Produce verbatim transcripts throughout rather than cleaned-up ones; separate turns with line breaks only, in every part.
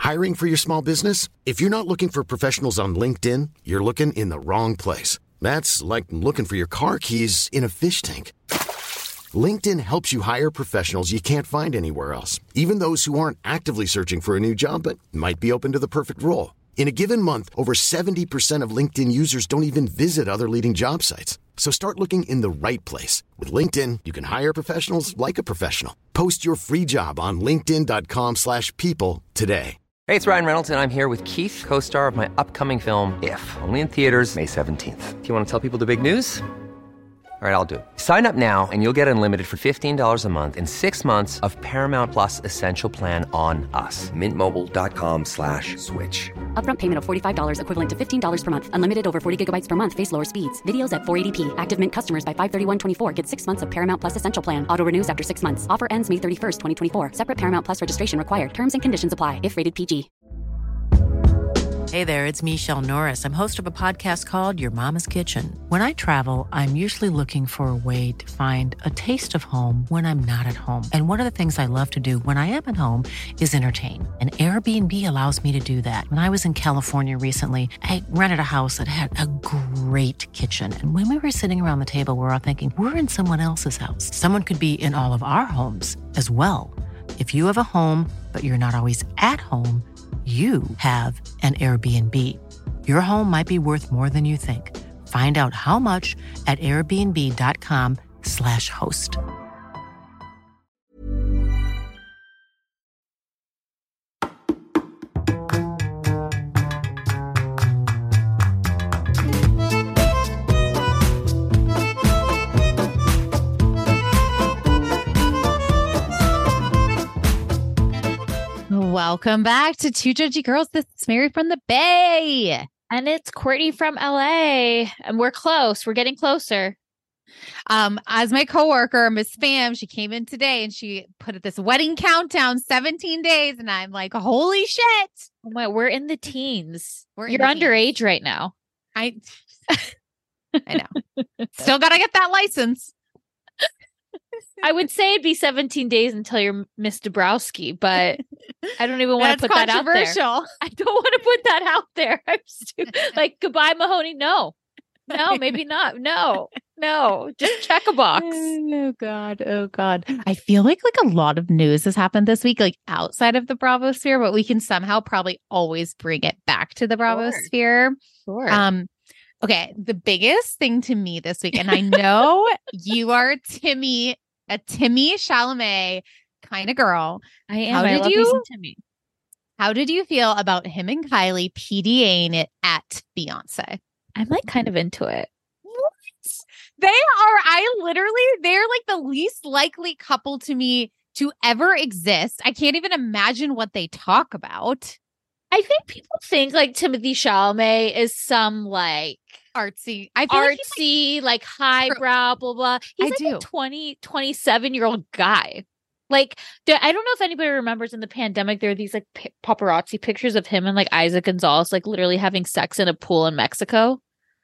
Hiring for your small business? If you're not looking for professionals on LinkedIn, you're looking in the wrong place. That's like looking for your car keys in a fish tank. LinkedIn helps you hire professionals you can't find anywhere else, even those who aren't actively searching for a new job but might be open to the perfect role. In a given month, over seventy percent of LinkedIn users don't even visit other leading job sites. So start looking in the right place. With LinkedIn, you can hire professionals like a professional. Post your free job on linkedin dot com slash people today.
Hey, it's Ryan Reynolds, and I'm here with Keith, co-star of my upcoming film, If, only in theaters May seventeenth. Do you want to tell people the big news? All right, I'll do it. Sign up now and you'll get unlimited for fifteen dollars a month and six months of Paramount Plus Essential Plan on us. Mint Mobile dot com slash switch.
Upfront payment of forty-five dollars equivalent to fifteen dollars per month. Unlimited over forty gigabytes per month. Face lower speeds. Videos at four eighty p. Active Mint customers by five thirty-one twenty-four get six months of Paramount Plus Essential Plan. Auto renews after six months. Offer ends May thirty-first, twenty twenty-four. Separate Paramount Plus registration required. Terms and conditions apply if rated P G.
Hey there, it's Michelle Norris. I'm host of a podcast called Your Mama's Kitchen. When I travel, I'm usually looking for a way to find a taste of home when I'm not at home. And one of the things I love to do when I am at home is entertain. And Airbnb allows me to do that. When I was in California recently, I rented a house that had a great kitchen. And when we were sitting around the table, we were all thinking, we're in someone else's house. Someone could be in all of our homes as well. If you have a home, but you're not always at home, you have an Airbnb. Your home might be worth more than you think. Find out how much at airbnb dot com slash host.
Welcome back to Two Judgy Girls. This is Mary from the Bay.
And it's Courtney from L A. And we're close. We're getting closer.
Um, as my coworker, Miss Pham, she came in today and she put this wedding countdown, seventeen days. And I'm like, holy shit.
Oh my, we're in the teens.
We're
You're
the
underage
teens.
right now.
I, I know. Still got to get that license.
I would say it'd be seventeen days until you're Miss Dabrowski, but I don't even want to put that out there.
Controversial.
I don't want to put that out there. I'm stupid. Like, goodbye, Mahoney. No, no, maybe not. No, no, just check a box.
Oh God. Oh God. I feel like like a lot of news has happened this week, like outside of the Bravo sphere, but we can somehow probably always bring it back to the Bravo
Sure.
sphere.
Sure.
Um, okay. The biggest thing to me this week, and I know you are Timmy, a Timmy Chalamet kind of girl.
I am.
How
I
did
love
you-
you some Timmy.
How did you feel about him and Kylie PDAing it at Beyonce?
I'm like kind of into it.
They are, I literally, they're like the least likely couple to me to ever exist. I can't even imagine what they talk about.
I think people think like Timothy Chalamet is some like
Artsy. I feel like
artsy, like, highbrow, blah, blah. He's
I
like
do.
a twenty, twenty-seven year old guy. Like, there, I don't know if anybody remembers in the pandemic, there were these like p- paparazzi pictures of him and like Isaac Gonzalez, like literally having sex in a pool in Mexico.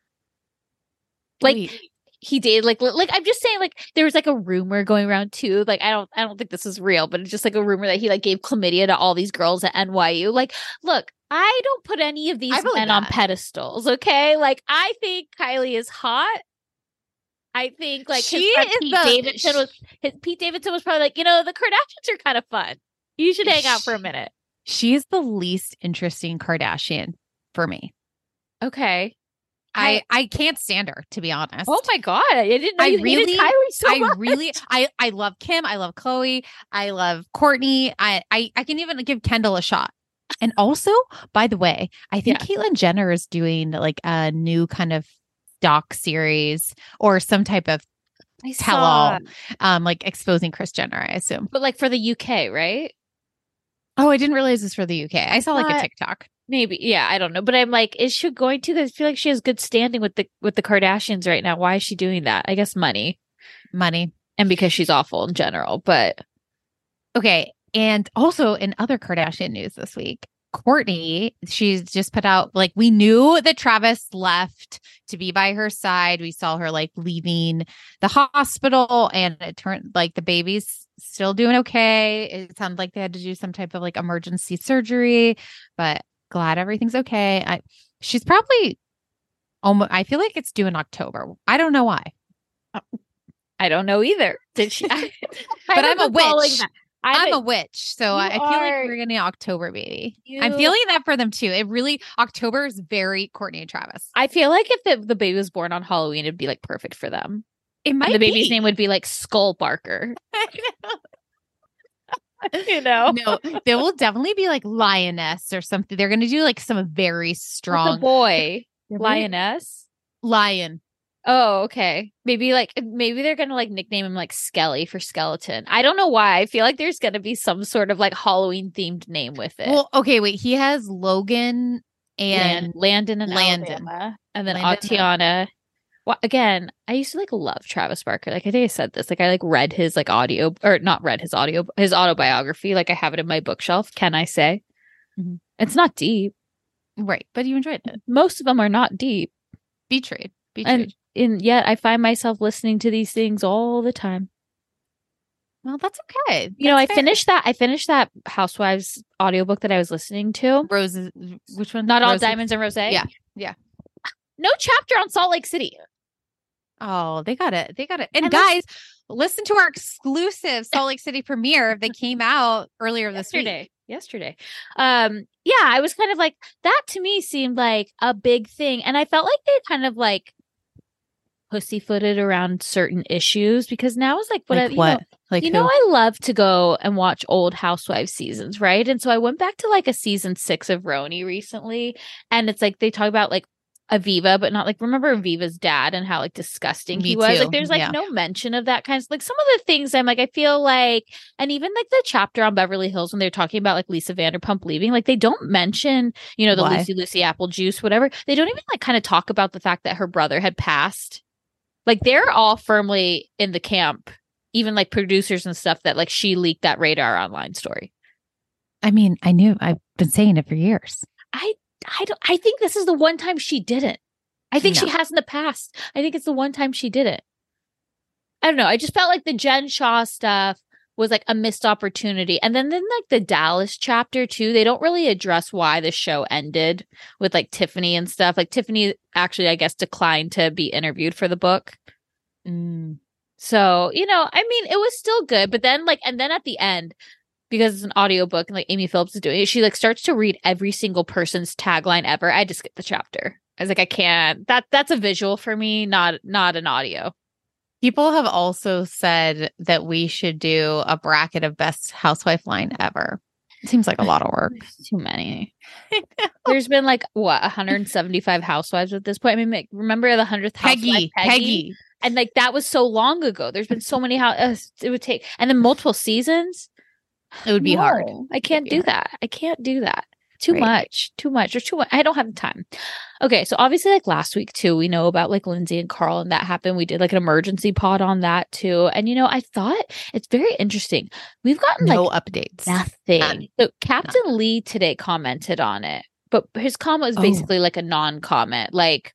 Like,
Wait.
he dated like li- like I'm just saying, like there was like a rumor going around too. Like I don't I don't think this is real, but it's just like a rumor that he like gave chlamydia to all these girls at N Y U. Like, look, I don't put any of these
I believe
men on
that.
pedestals. Okay, like I think Kylie is hot. I think like
She
his friend
is
Pete
the-
Davidson was his, Pete Davidson was probably like, you know, the Kardashians are kind of fun. You should hang out for a minute.
She is the least interesting Kardashian for me.
Okay.
I, I can't stand her, to be honest.
Oh my God. I didn't know
I
you
really,
hated Kylie so
I
much.
really, I, I love Kim. I love Khloe. I love Courtney. I, I, I can even give Kendall a shot. And also, by the way, I think
Yeah.
Caitlyn Jenner is doing like a new kind of doc series or some type of
I
tell
saw-
all, um, like exposing Kris Jenner, I assume.
But like for the U K, right?
Oh, I didn't realize this for the U K. I saw like a
Not-
TikTok.
Maybe. Yeah, I don't know. But I'm like, is she going to? 'Cause I feel like she has good standing with the with the Kardashians right now. Why is she doing that? I guess money.
Money.
And because she's awful in general. But
Okay. And also in other Kardashian news this week, Kourtney, she's just put out, like, we knew that Travis left to be by her side. We saw her like leaving the hospital and it turned like the baby's still doing okay. It sounded like they had to do some type of like emergency surgery, but glad everything's okay. I, she's probably almost, I feel like it's due in October. I don't know why.
I don't know either. Did she? I,
but I'm a witch. I'm, I'm
a,
a witch. So I, I feel
are,
like we're getting October, baby.
You,
I'm feeling that for them too. It really, October is very Courtney and Travis.
I feel like if the, the baby was born on Halloween, it'd be like perfect for them.
It might
and the baby's
be.
name would be like Skull Barker.
I know.
You know?
No, there will definitely be like Lioness or something. They're going to do like some very strong.
What's a boy. Lioness?
Lion.
Oh, okay. Maybe like maybe they're gonna like nickname him like Skelly for skeleton. I don't know why. I feel like there's gonna be some sort of like Halloween themed name with it.
Well, okay, wait. He has Logan and
Land- Landon and
Landon,
Alabama, and then
Landon
Atiana. Well, again, I used to like love Travis Barker. Like I think I said this. Like I like read his like audio or not read his audio his autobiography. Like I have it in my bookshelf. Can I say? Mm-hmm. It's not deep,
right? But you enjoyed it.
Most of them are not deep.
Betrayed. Betrayed.
And And yet I find myself listening to these things all the time.
Well, that's okay. That's
you know, I
fair.
finished that. I finished that Housewives audiobook that I was listening to.
Roses. Which one?
Not All
Roses?
Diamonds and Rose.
Yeah. Yeah.
No chapter on Salt Lake City.
Oh, they got it. They got it. And,
And
guys, listen to our exclusive Salt Lake City premiere. They came out earlier this
yesterday.
week.
Yesterday. Um, yeah, I was kind of like, that to me seemed like a big thing. And I felt like they kind of like pussyfooted around certain issues because now is like what
Like
I, you
what?
know,
Like
you
who?
know, I love to go and watch old Housewives seasons, right? And so I went back to like a season six of Roni recently, and it's like they talk about like Aviva, but not like remember Aviva's dad and how like disgusting
Me
he was.
too.
Like there's like
Yeah.
no mention of that kind of like some of the things I'm like I feel like, and even like the chapter on Beverly Hills when they're talking about like Lisa Vanderpump leaving, like they don't mention, you know, the
Why?
Lucy Lucy apple juice, whatever. They don't even like kind of talk about the fact that her brother had passed. Like they're all firmly in the camp, even like producers and stuff, that like she leaked that Radar Online story.
I mean, I knew. I've been saying it for years.
I I don't I think this is the one time she didn't. I think
No.
she has in the past. I think it's the one time she didn't. I don't know. I just felt like the Jen Shaw stuff was like a missed opportunity. And then then like the Dallas chapter too, they don't really address why the show ended with like Tiffany and stuff. Like Tiffany actually, I guess, declined to be interviewed for the book.
Mm.
So, you know, I mean, it was still good. But then like, and then at the end, because it's an audiobook and like Amy Phillips is doing it, she like starts to read every single person's tagline ever. I just skipped the chapter. I was like, I can't. That that's a visual for me, not not an audio.
People have also said that we should do a bracket of best housewife line ever. It seems like a lot of work.
There's too many. There's been like what one hundred seventy-five housewives at this point. I mean, like, remember the hundredth housewife,
Peggy,
Peggy?
Peggy.
And like that was so long ago. There's been so many how uh, it would take, and then multiple seasons.
It would be
No,
hard.
I can't
be
do
hard.
that. I can't do that. Too
Right.
much. Too much. Or too much. I don't have time. Okay, so obviously, like last week too, we know about like Lindsay and Carl, and that happened. We did like an emergency pod on that too. And you know, I thought it's very interesting. We've gotten
No
like
updates.
nothing.
None.
So Captain Lee today commented on it, but his comment was
Oh.
basically like a non-comment, like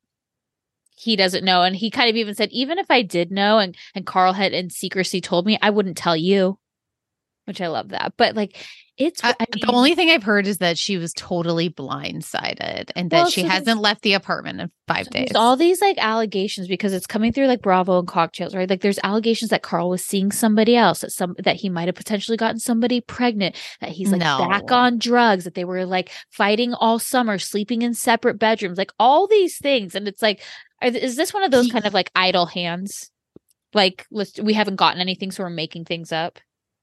he doesn't know. And he kind of even said, even if I did know and and Carl had in secrecy told me, I wouldn't tell you. Which I love that. But like it's
I,
I
the
mean,
only thing I've heard is that she was totally blindsided and that
Well,
she
so there's-
hasn't left the apartment in five
so
days.
there's all these like allegations because it's coming through like Bravo and cocktails, right? Like there's allegations that Carl was seeing somebody else, that some that he might have potentially gotten somebody pregnant, that he's like
No.
back on drugs, that they were like fighting all summer, sleeping in separate bedrooms, like all these things. And it's like, are, is this one of those
He-
kind of like idle hands? Like let's, we haven't gotten anything, so we're making things up.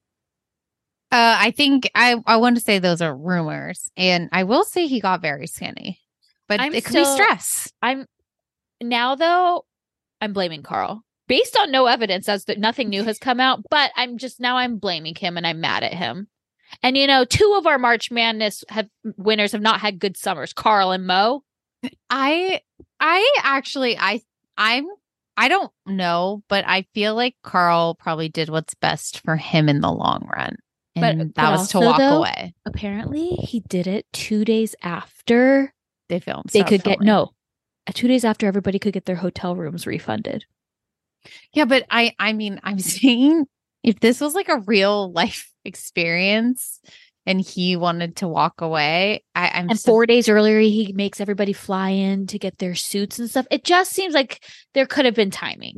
Uh, I think I, I want to say those are rumors. And I will say he got very skinny. But
I'm
it could be
still-
stress.
I'm now though, I'm blaming Carl based on no evidence as that nothing new has come out, but I'm just now I'm blaming him and I'm mad at him. And you know, two of our March Madness have winners have not had good summers, Carl and Mo.
I I actually I I'm I don't know, but I feel like Carl probably did what's best for him in the long run.
But-
And
but
that was to
also,
walk
though,
away.
Apparently, he did it two days after
They filmed.
they
stopped
could get
filming.
no, uh, two days after everybody could get their hotel rooms refunded.
Yeah, but I I mean I'm saying If this was like a real life experience and he wanted to walk away, I, I'm
And
so-
four days earlier, he makes everybody fly in to get their suits and stuff. It just seems like there could have been timing.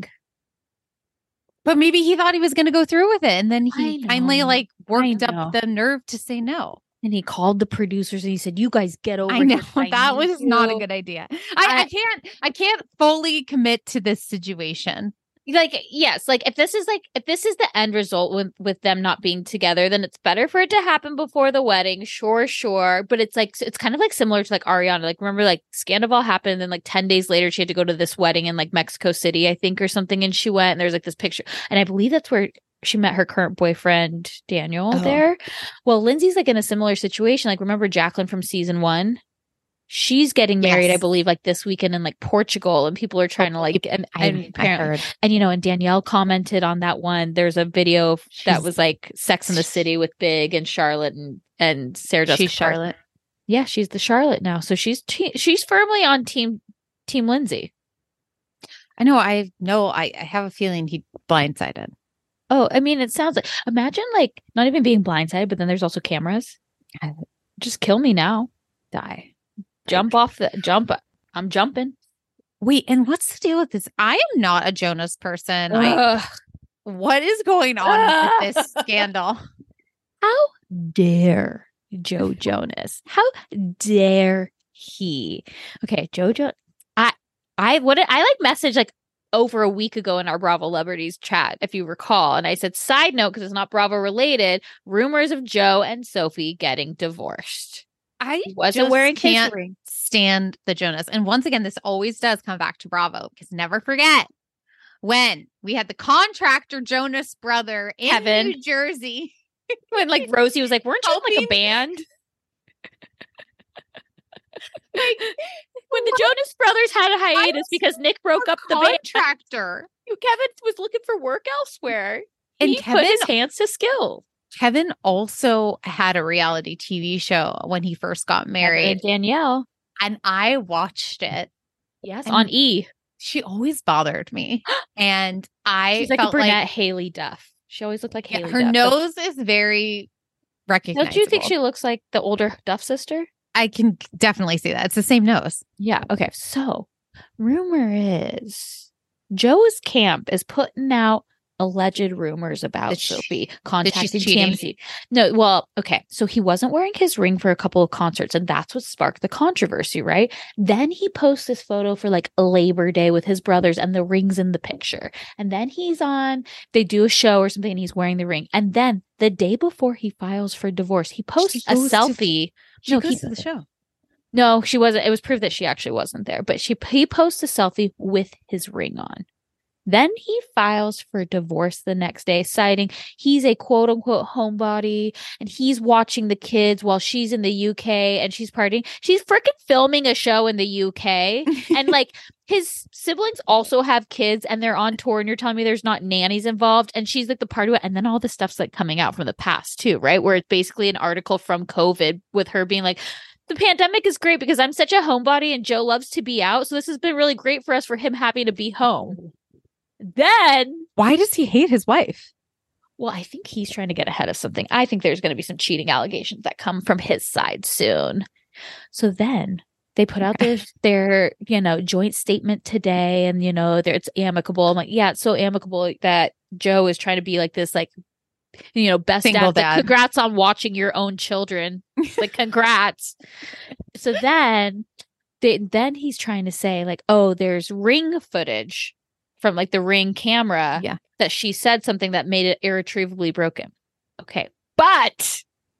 But maybe he thought he was going to go through with it, and then he
I
finally
know.
like worked
I know.
up the nerve to say no.
And he called the producers and he said, "You guys get over
I know
this. I
that
need
was not a
you."
good idea. I, I
I-
can't. I can't fully commit to this situation.
Like, yes, like if this is like if this is the end result with with them not being together, then it's better for it to happen before the wedding. Sure, sure. But it's like it's kind of like similar to like Ariana. Like, remember, like Scandival happened, and then like ten days later she had to go to this wedding in like Mexico City, I think, or something, and she went and there's like this picture. And I believe that's where she met her current boyfriend, Daniel,
Oh.
there. Well, Lindsay's like in a similar situation. Like, remember Jacqueline from season one? She's getting married, I
Yes.
believe, like this weekend in like Portugal, and people are trying to like and,
I,
and
I
apparently
heard.
and you know, and Danielle commented on that one. There's a video f- that
She's-
was like Sex in the City with Big and Charlotte and and Sarah Jessica
She's
Parker.
Charlotte.
Yeah, she's the Charlotte now. So she's te- she's firmly on team team Lindsay.
I know. I know. I, I have a feeling he blindsided.
Oh, I mean, it sounds like imagine like not even being blindsided, but then there's also cameras.
I-
Just kill me now.
Die.
Jump off the jump. I'm jumping.
Wait, and what's the deal with this? I am not a Jonas person. I,
Ugh.
what is going on with this scandal?
How dare Joe Jonas? How dare he? Okay, Joe Jonas. I I what I like messaged like over a week ago in our Bravo Celebrities chat, if you recall, and I said, side note, because it's not Bravo related, rumors of Joe and Sophie getting divorced.
I
He wasn't
just
wearing his
can't
ring.
stand the Jonas. And once again, this always does come back to Bravo because never forget when we had the contractor Jonas brother in
Kevin.
New Jersey.
When like Rosie was like, weren't you in, like a
Helping-
band? Like, when the Jonas Brothers had a hiatus
was
because Nick broke up the band,
contractor.
Kevin was looking for work elsewhere.
And
he
Kevin
put his hands to skill.
Kevin also had a reality T V show when he first got
Kevin
married,
and Danielle.
and I watched it.
Yes,
And
on E.
She always bothered me, and I
She's like a
felt
brunette
like
Haley Duff. She always looked like
yeah,
Haley
her
Duff.
nose is very recognizable.
Don't you think she looks like the older Duff sister?
I can definitely see that. It's the same nose.
Yeah. Okay. So, rumor is Joe's camp is putting out alleged rumors about
That she-
Sophie contacting
cheating?
T M Z. No, well, okay. So he wasn't wearing his ring for a couple of concerts, and that's what sparked the controversy, right? Then he posts this photo for like Labor Day with his brothers, and the ring's in the picture. And then he's on, they do a show or something, and he's wearing the ring. And then the day before he files for divorce, he posts a
goes to-
selfie.
She
No,
goes
he-
to the show.
No, she wasn't. It was proved that she actually wasn't there, but she he posts a selfie with his ring on. Then he files for divorce the next day, citing he's a quote unquote homebody and he's watching the kids while she's in the U K and she's partying. She's freaking filming a show in the U K. And like his siblings also have kids and they're on tour, and you're telling me there's not nannies involved, and she's like the part of it. And then all the stuff's like coming out from the past too, right? Where it's basically an article from COVID with her being like, the pandemic is great because I'm such a homebody and Joe loves to be out. So this has been really great for us for him having to be home. Then,
Why does he hate his wife?
well, I think he's trying to get ahead of something. I think there's going to be some cheating allegations that come from his side soon. So then they put out their, their, you know, joint statement today, and, you know, there it's amicable. I'm like, yeah, it's so amicable that Joe is trying to be like this, like, you know, best
Single
dad. Like,
dad.
congrats on watching your own children. Like, congrats. So then, they, then he's trying to say like, oh, there's ring footage from like the Ring camera
Yeah.
that she said something that made it irretrievably broken. Okay. But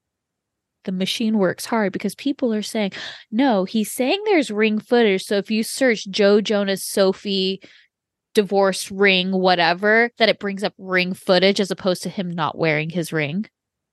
the machine works hard because people are saying, no, he's saying there's Ring footage. So if you search Joe Jonas, Sophie, divorce ring, whatever, that it brings up Ring footage as opposed to him not wearing his ring.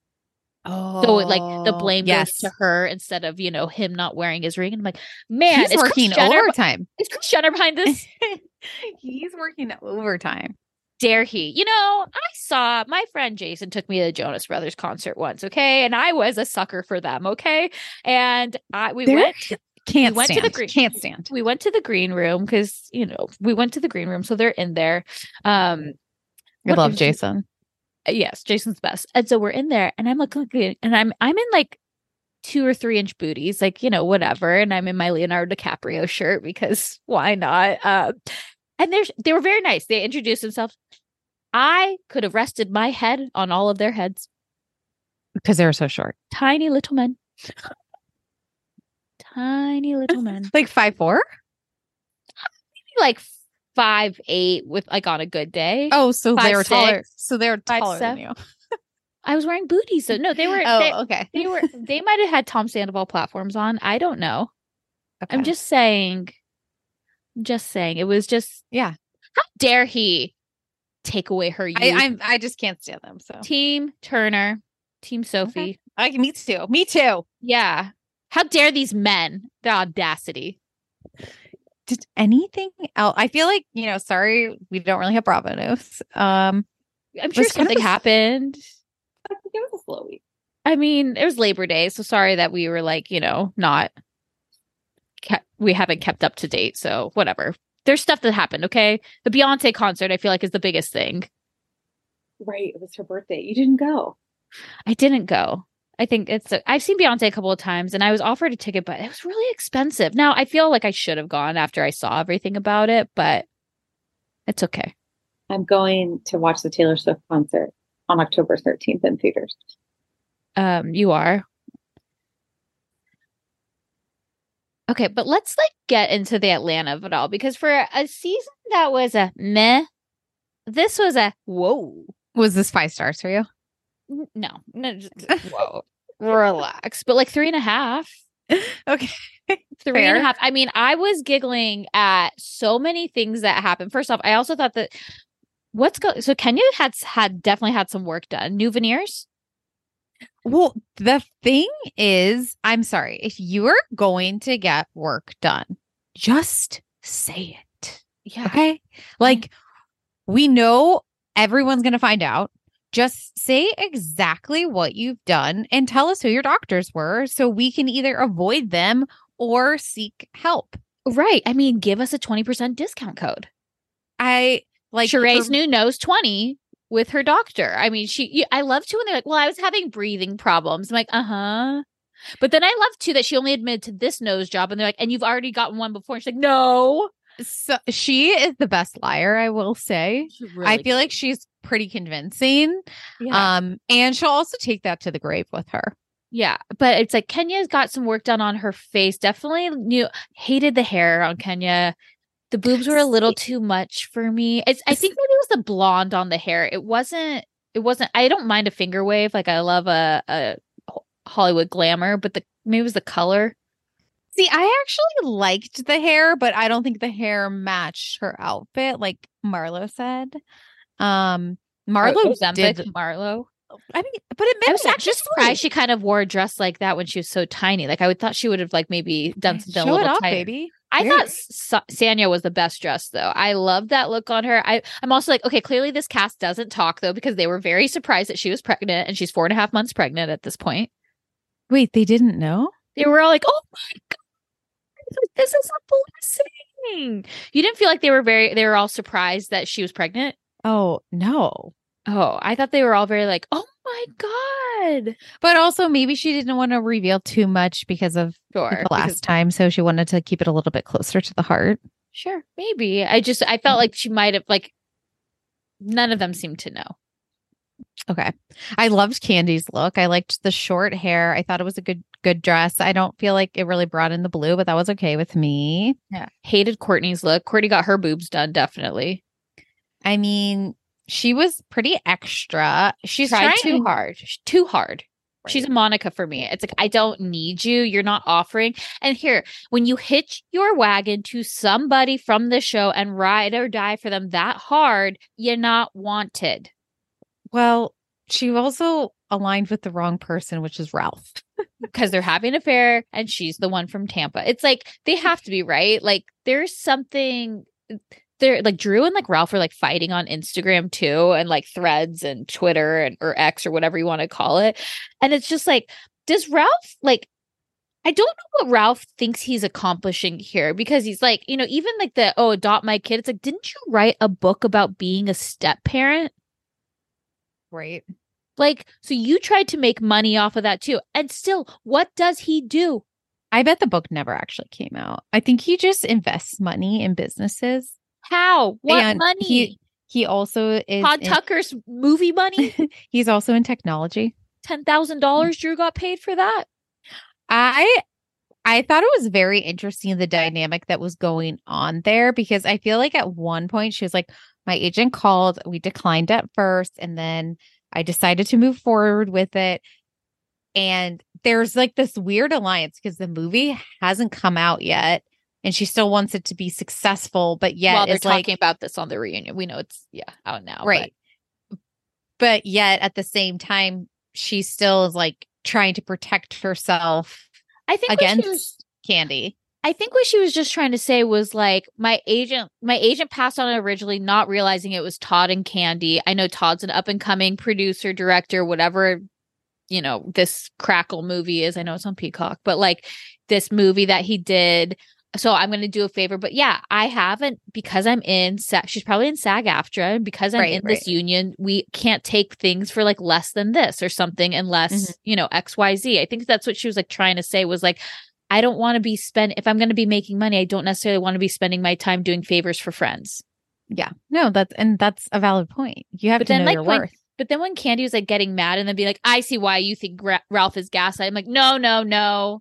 Oh,
So it, like the blame
yes.
goes to her instead of, you know, him not wearing his ring. And I'm like, man,
He's
is
working
Kris Jenner,
overtime.
is Kris Jenner behind this?
He's working overtime.
Dare he? You know, I saw my friend Jason took me to the Jonas Brothers concert once, okay? And I was a sucker for them, okay? And I we
They're-
went
Can't
we went to
stand.
the green-
Can't stand.
we went to the green room because, you know, we went to the green room, so they're in there. Um
I
what
love
is-
Jason.
Yes, Jason's best. And so we're in there and I'm like looking and I'm I'm in like two or three inch booties, like, you know, whatever. And I'm in my Leonardo DiCaprio shirt because why not? Uh, and there's they were very nice. They introduced themselves. I could have rested my head on all of their heads.
Because they were so short.
Tiny little men. Tiny little men.
Like five four?
Maybe like five eight with like on a good day.
Oh, so
Five,
they were taller.
six,
So they were
five,
taller than
seven.
you.
I was wearing booties. So no, they were
Oh,
they,
okay.
they were they might have had Tom Sandoval platforms on. I don't know.
Okay.
I'm just saying. Just saying. It was just
Yeah.
how dare he take away her youth?
I I'm, I just can't stand them. So
Team Turner, Team Sophie.
I me too. Me too.
Yeah. How dare these men? The audacity.
Did anything else? I feel like, you know, sorry, we don't really have Bravo news. Um,
I'm sure
was kind of
something
a-
happened.
it was a slow week.
I mean, it was Labor Day, so sorry that we were like, you know, not kept, we haven't kept up to date. So whatever. There's stuff that happened. Okay, the Beyonce concert I feel like is the biggest thing.
Right, it was her birthday. You didn't go.
I didn't go. I think it's. A, I've seen Beyonce a couple of times, and I was offered a ticket, but it was really expensive. Now I feel like I should have gone after I saw everything about it, but it's okay.
I'm going to watch the Taylor Swift concert on October thirteenth in theaters.
Um, you are. Okay, but let's like get into the Atlanta of it all because for a season that was a meh, this was a whoa.
Was this five stars for you?
N- No, no, just, whoa, relax. But like three and a half,
Okay.
three and
Fair.
a half. I mean, I was giggling at so many things that happened. First off, I also thought that what's go. So Kenya had had definitely had some work done. New veneers.
Well, the thing is, I'm sorry, if you are going to get work done, just say it.
Yeah.
Okay. Like, we know everyone's going to find out. Just say exactly what you've done and tell us who your doctors were so we can either avoid them or seek help.
Right. I mean, give us a twenty percent discount code.
I like
Sheree's
for-
new nose twenty with her doctor. I mean, she, you- I love too when they're like, well, I was having breathing problems. I'm like, uh huh. But then I love too that she only admitted to this nose job and they're like, and you've already gotten one before. And she's like, no.
So she is the best liar, I will say. I feel like she's pretty convincing.
yeah.
Um, and she'll also take that to the grave with her.
yeah. But it's like Kenya's got some work done on her face. Definitely knew, hated the hair on Kenya. The boobs were a little too much for me. It's, I think maybe it was the blonde on the hair. It wasn't, it wasn't, I don't mind a finger wave. Like I love a, a Hollywood glamour, but the, maybe it was the color.
See, I actually liked the hair, but I don't think the hair matched her outfit, like Marlo said. Um, Marlo
Oh, Ozempic,
did.
Marlo.
I mean, but it
I was
made it
actually
just
surprised she kind of wore a dress like that when she was so tiny. Like I would thought she would have like maybe done something
show
a
it
little
off,
tighter.
baby.
I
Here.
thought Sa- Sanya was the best dressed though. I love that look on her. I, I'm also like, okay, clearly this cast doesn't talk though because they were very surprised that she was pregnant and she's four and a half months pregnant at this point.
Wait, they didn't know?
They were all like, oh my God, this is a blessing. You didn't feel like they were very, they were all surprised that she was pregnant?
Oh, no.
Oh, I thought they were all very like, oh my God.
But also, maybe she didn't want to reveal too much because of
Sure.
the
because-
last time. So she wanted to keep it a little bit closer to the heart.
Sure, maybe. I just I felt like she might have like none of them seemed to know.
Okay. I loved Candy's look. I liked the short hair. I thought it was a good good dress. I don't feel like it really brought in the blue, but that was okay with me.
Yeah. Hated Courtney's look. Courtney got her boobs done, definitely.
I mean, she was pretty extra. She's
Tried
trying
too hard. Sh- Too hard. She's a Monica for me. It's like I don't need you. You're not offering. And here, when you hitch your wagon to somebody from the show and ride or die for them that hard, you're not wanted.
Well, she also aligned with the wrong person, which is Ralph.
Because they're having an affair and she's the one from Tampa. It's like they have to be, right? Like there's something they're like Drew and like Ralph are like fighting on Instagram too, and like Threads and Twitter and or X or whatever you want to call it. And it's just like, does Ralph like I don't know what Ralph thinks he's accomplishing here because he's like, you know, even like the oh, adopt my kid. It's like, didn't you write a book about being a step parent?
Right.
Like, so you tried to make money off of that too. And still, what does he do?
I bet the book never actually came out. I think he just invests money in businesses.
How? What
And
money?
He he also is
Todd
in-
Tucker's movie money?
He's also in technology.
ten thousand dollars Drew got paid for that?
I I thought it was very interesting, the dynamic that was going on there, because I feel like at one point she was like, my agent called, we declined at first, and then I decided to move forward with it. And there's like this weird alliance because the movie hasn't come out yet and she still wants it to be successful, but yet
While they're
it's like,
talking about this on the reunion. We know it's, yeah, out now.
right. But. but yet at the same time, she still is like trying to protect herself
I think
against
was,
Candy.
I think what she was just trying to say was like, my agent, my agent passed on it originally, not realizing it was Todd and Candy. I know Todd's an up and coming producer, director, whatever, you know, this Crackle movie is. I know it's on Peacock, but like this movie that he did. So I'm going to do a favor, but yeah, I haven't, because I'm in, she's probably in SAG-AFTRA, and because I'm
right,
in
right.
this union, we can't take things for like less than this or something unless, mm-hmm. you know, X Y Z. I think that's what she was like trying to say was like, I don't want to be spend if I'm going to be making money, I don't necessarily want to be spending my time doing favors for friends.
Yeah, no, that's, and that's a valid point. You have
but
to
then,
know
like,
your
when,
worth.
But then when Candy was like getting mad and then be like, I see why you think Ra- Ralph is gaslighting. I'm like, no, no, no,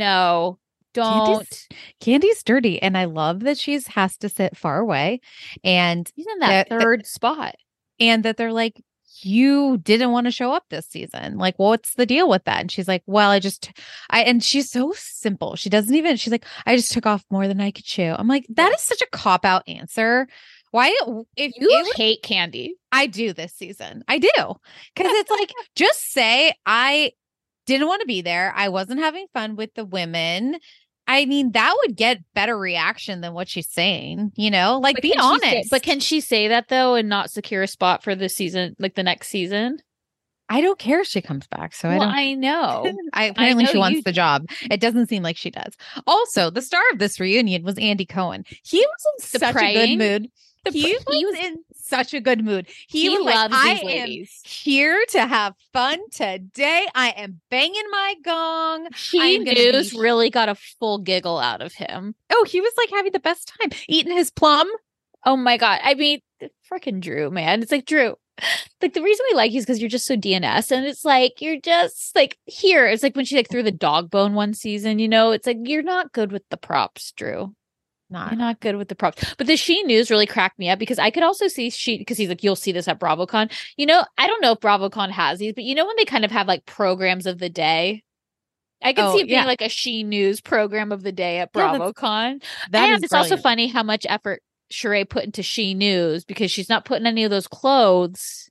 no. Don't.
Candy's, Candy's dirty, and I love that she's has to sit far away, and
she's in that, that third that, spot,
and that they're like, you didn't want to show up this season. Like, well, what's the deal with that? And she's like, well, I just, I, and she's so simple. She doesn't even. She's like, I just took off more than I could chew. I'm like, that is such a cop out answer. Why, if
you
it,
hate Candy,
I do this season. I do, because it's like, just say I didn't want to be there. I wasn't having fun with the women. I mean, that would get better reaction than what she's saying, you know, like,
but
be honest.
Say, but can she say that though and not secure a spot for the season, like the next season?
I don't care if she comes back. So
well,
I don't.
I know.
I apparently
I know
she wants
you...
the job. It doesn't seem like she does. Also, the star of this reunion was Andy Cohen. He was in
the
such
praying?
a good mood.
The
he,
he
was, was in such a good mood. He,
he
was
loves
like,
these
I
ladies.
am here to have fun today. I am banging my gong.
She News be... really got a full giggle out of him.
Oh, he was like having the best time eating his plum.
Oh my God. I mean, freaking Drew, man. It's like, Drew, like the reason we like you is because you're just so D N S, and it's like, you're just like here. It's like when she like threw the dog bone one season, you know, it's like, you're not good with the props, Drew. Not. You're not good with the props. But the She News really cracked me up because I could also see she, because he's like, you'll see this at BravoCon. You know, I don't know if BravoCon has these, but you know, when they kind of have like programs of the day, I can
oh,
see it being
yeah.
like a She News program of the day at
yeah,
BravoCon.
That
and
is
it's
brilliant.
also funny how much effort Sheree put into She News because she's not putting any of those clothes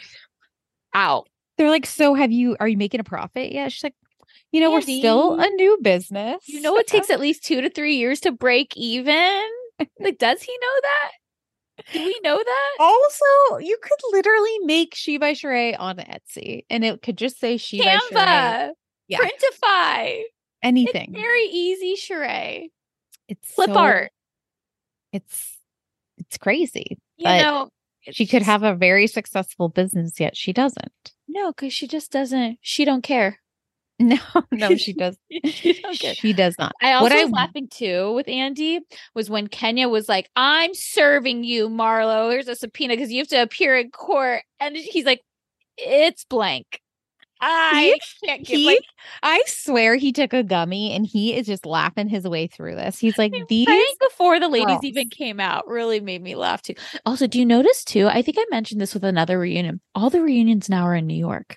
out.
They're like, so have you, are you making a profit yet? She's like, you know,
Andy,
we're still a new business.
You know, it takes at least two to three years to break even. Like, does he know that? Do we know that?
Also, you could literally make She by Sheree on Etsy, and it could just say She
Canva,
by Sheree.
Yeah. Printify,
anything.
It's very easy, Sheree.
It's
flip
so,
art.
It's it's crazy.
You
but
know,
she could have a very successful business, yet she doesn't.
No, because she just doesn't. She don't care.
No, no, she does.
she, don't care.
she does not.
I also
what
was
I,
laughing too with Andy was when Kenya was like, I'm serving you, Marlo. Here's a subpoena because you have to appear in court. And he's like, it's blank. I
he,
can't give
he,
like
I swear he took a gummy and he is just laughing his way through this. He's like, these
right before the ladies
girls.
even came out really made me laugh too. Also, do you notice too? I think I mentioned this with another reunion. All the reunions now are in New York.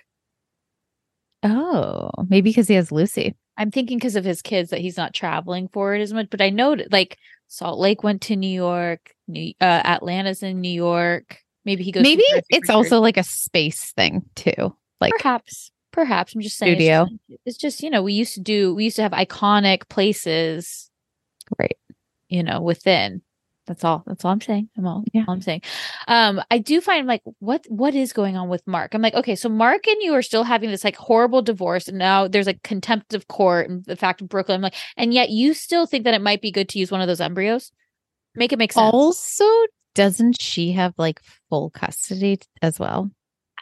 Oh, maybe because he has Lucy.
I'm thinking because of his kids that he's not traveling for it as much. But I know like Salt Lake went to New York, New, uh, Atlanta's in New York. Maybe he goes.
Maybe it's also like a space thing too. Like
perhaps, perhaps I'm just saying.
Studio.
It's just, it's just you know we used to do we used to have iconic places,
right?
You know, within. That's all. That's all I'm saying. I'm all,
yeah.
all I'm saying. Um, I do find like what what is going on with Mark? I'm like, okay, so Mark and you are still having this like horrible divorce, and now there's like contempt of court and the fact of Brooklyn. I'm like, and yet you still think that it might be good to use one of those embryos? Make it make sense.
Also, doesn't she have like full custody as well?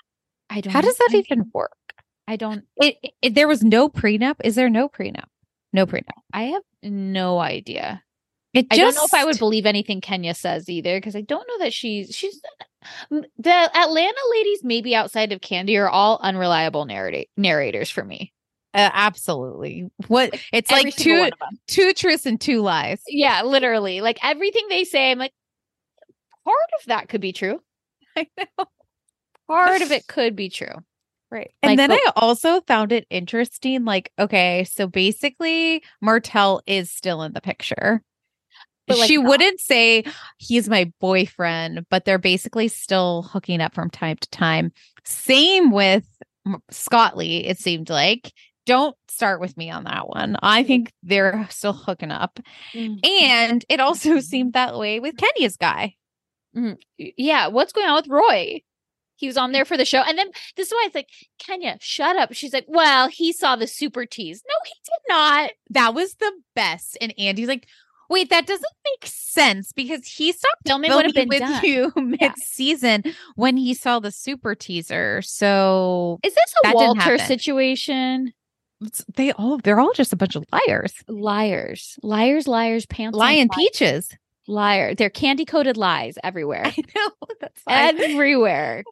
I don't
How does that
I,
even work?
I don't
It, it there was no prenup. Is there no prenup? No prenup.
I have no idea.
It just,
I don't know if I would believe anything Kenya says either, because I don't know that she's she's the Atlanta ladies, maybe outside of Candy, are all unreliable narrati- narrators for me.
Uh, absolutely. What
Like,
it's
every
like
single
two
one of them.
two truths and two lies.
Yeah, literally. Like everything they say, I'm like, part of that could be true.
I know.
Part of it could be true.
Right. And
Like,
then
but-
I also found it interesting. Like, okay, so basically Martell is still in the picture.
But, like,
she
not.
wouldn't say he's my boyfriend, but they're basically still hooking up from time to time. Same with M- Scott Lee, it seemed like. Don't start with me on that one. I think they're still hooking up.
Mm.
And it also seemed that way with Kenya's guy.
Mm. Yeah, what's going on with Roy? He was on there for the show. And then this is why it's like, Kenya, shut up. She's like, well, he saw the super tease. No, he did not.
That was the best. And Andy's like, wait, that doesn't make sense because he stopped
Filming would have
filming
been
with
done.
you
Yeah.
mid-season when he saw the super teaser. So
Is this
That
a
didn't
Walter
happen.
situation?
it's- they all they're all just a bunch of liars.
Liars. Liars, liars, pants. on
Lying
fire.
peaches.
Liar. They're candy coated lies everywhere.
I know. That's fine.
Everywhere.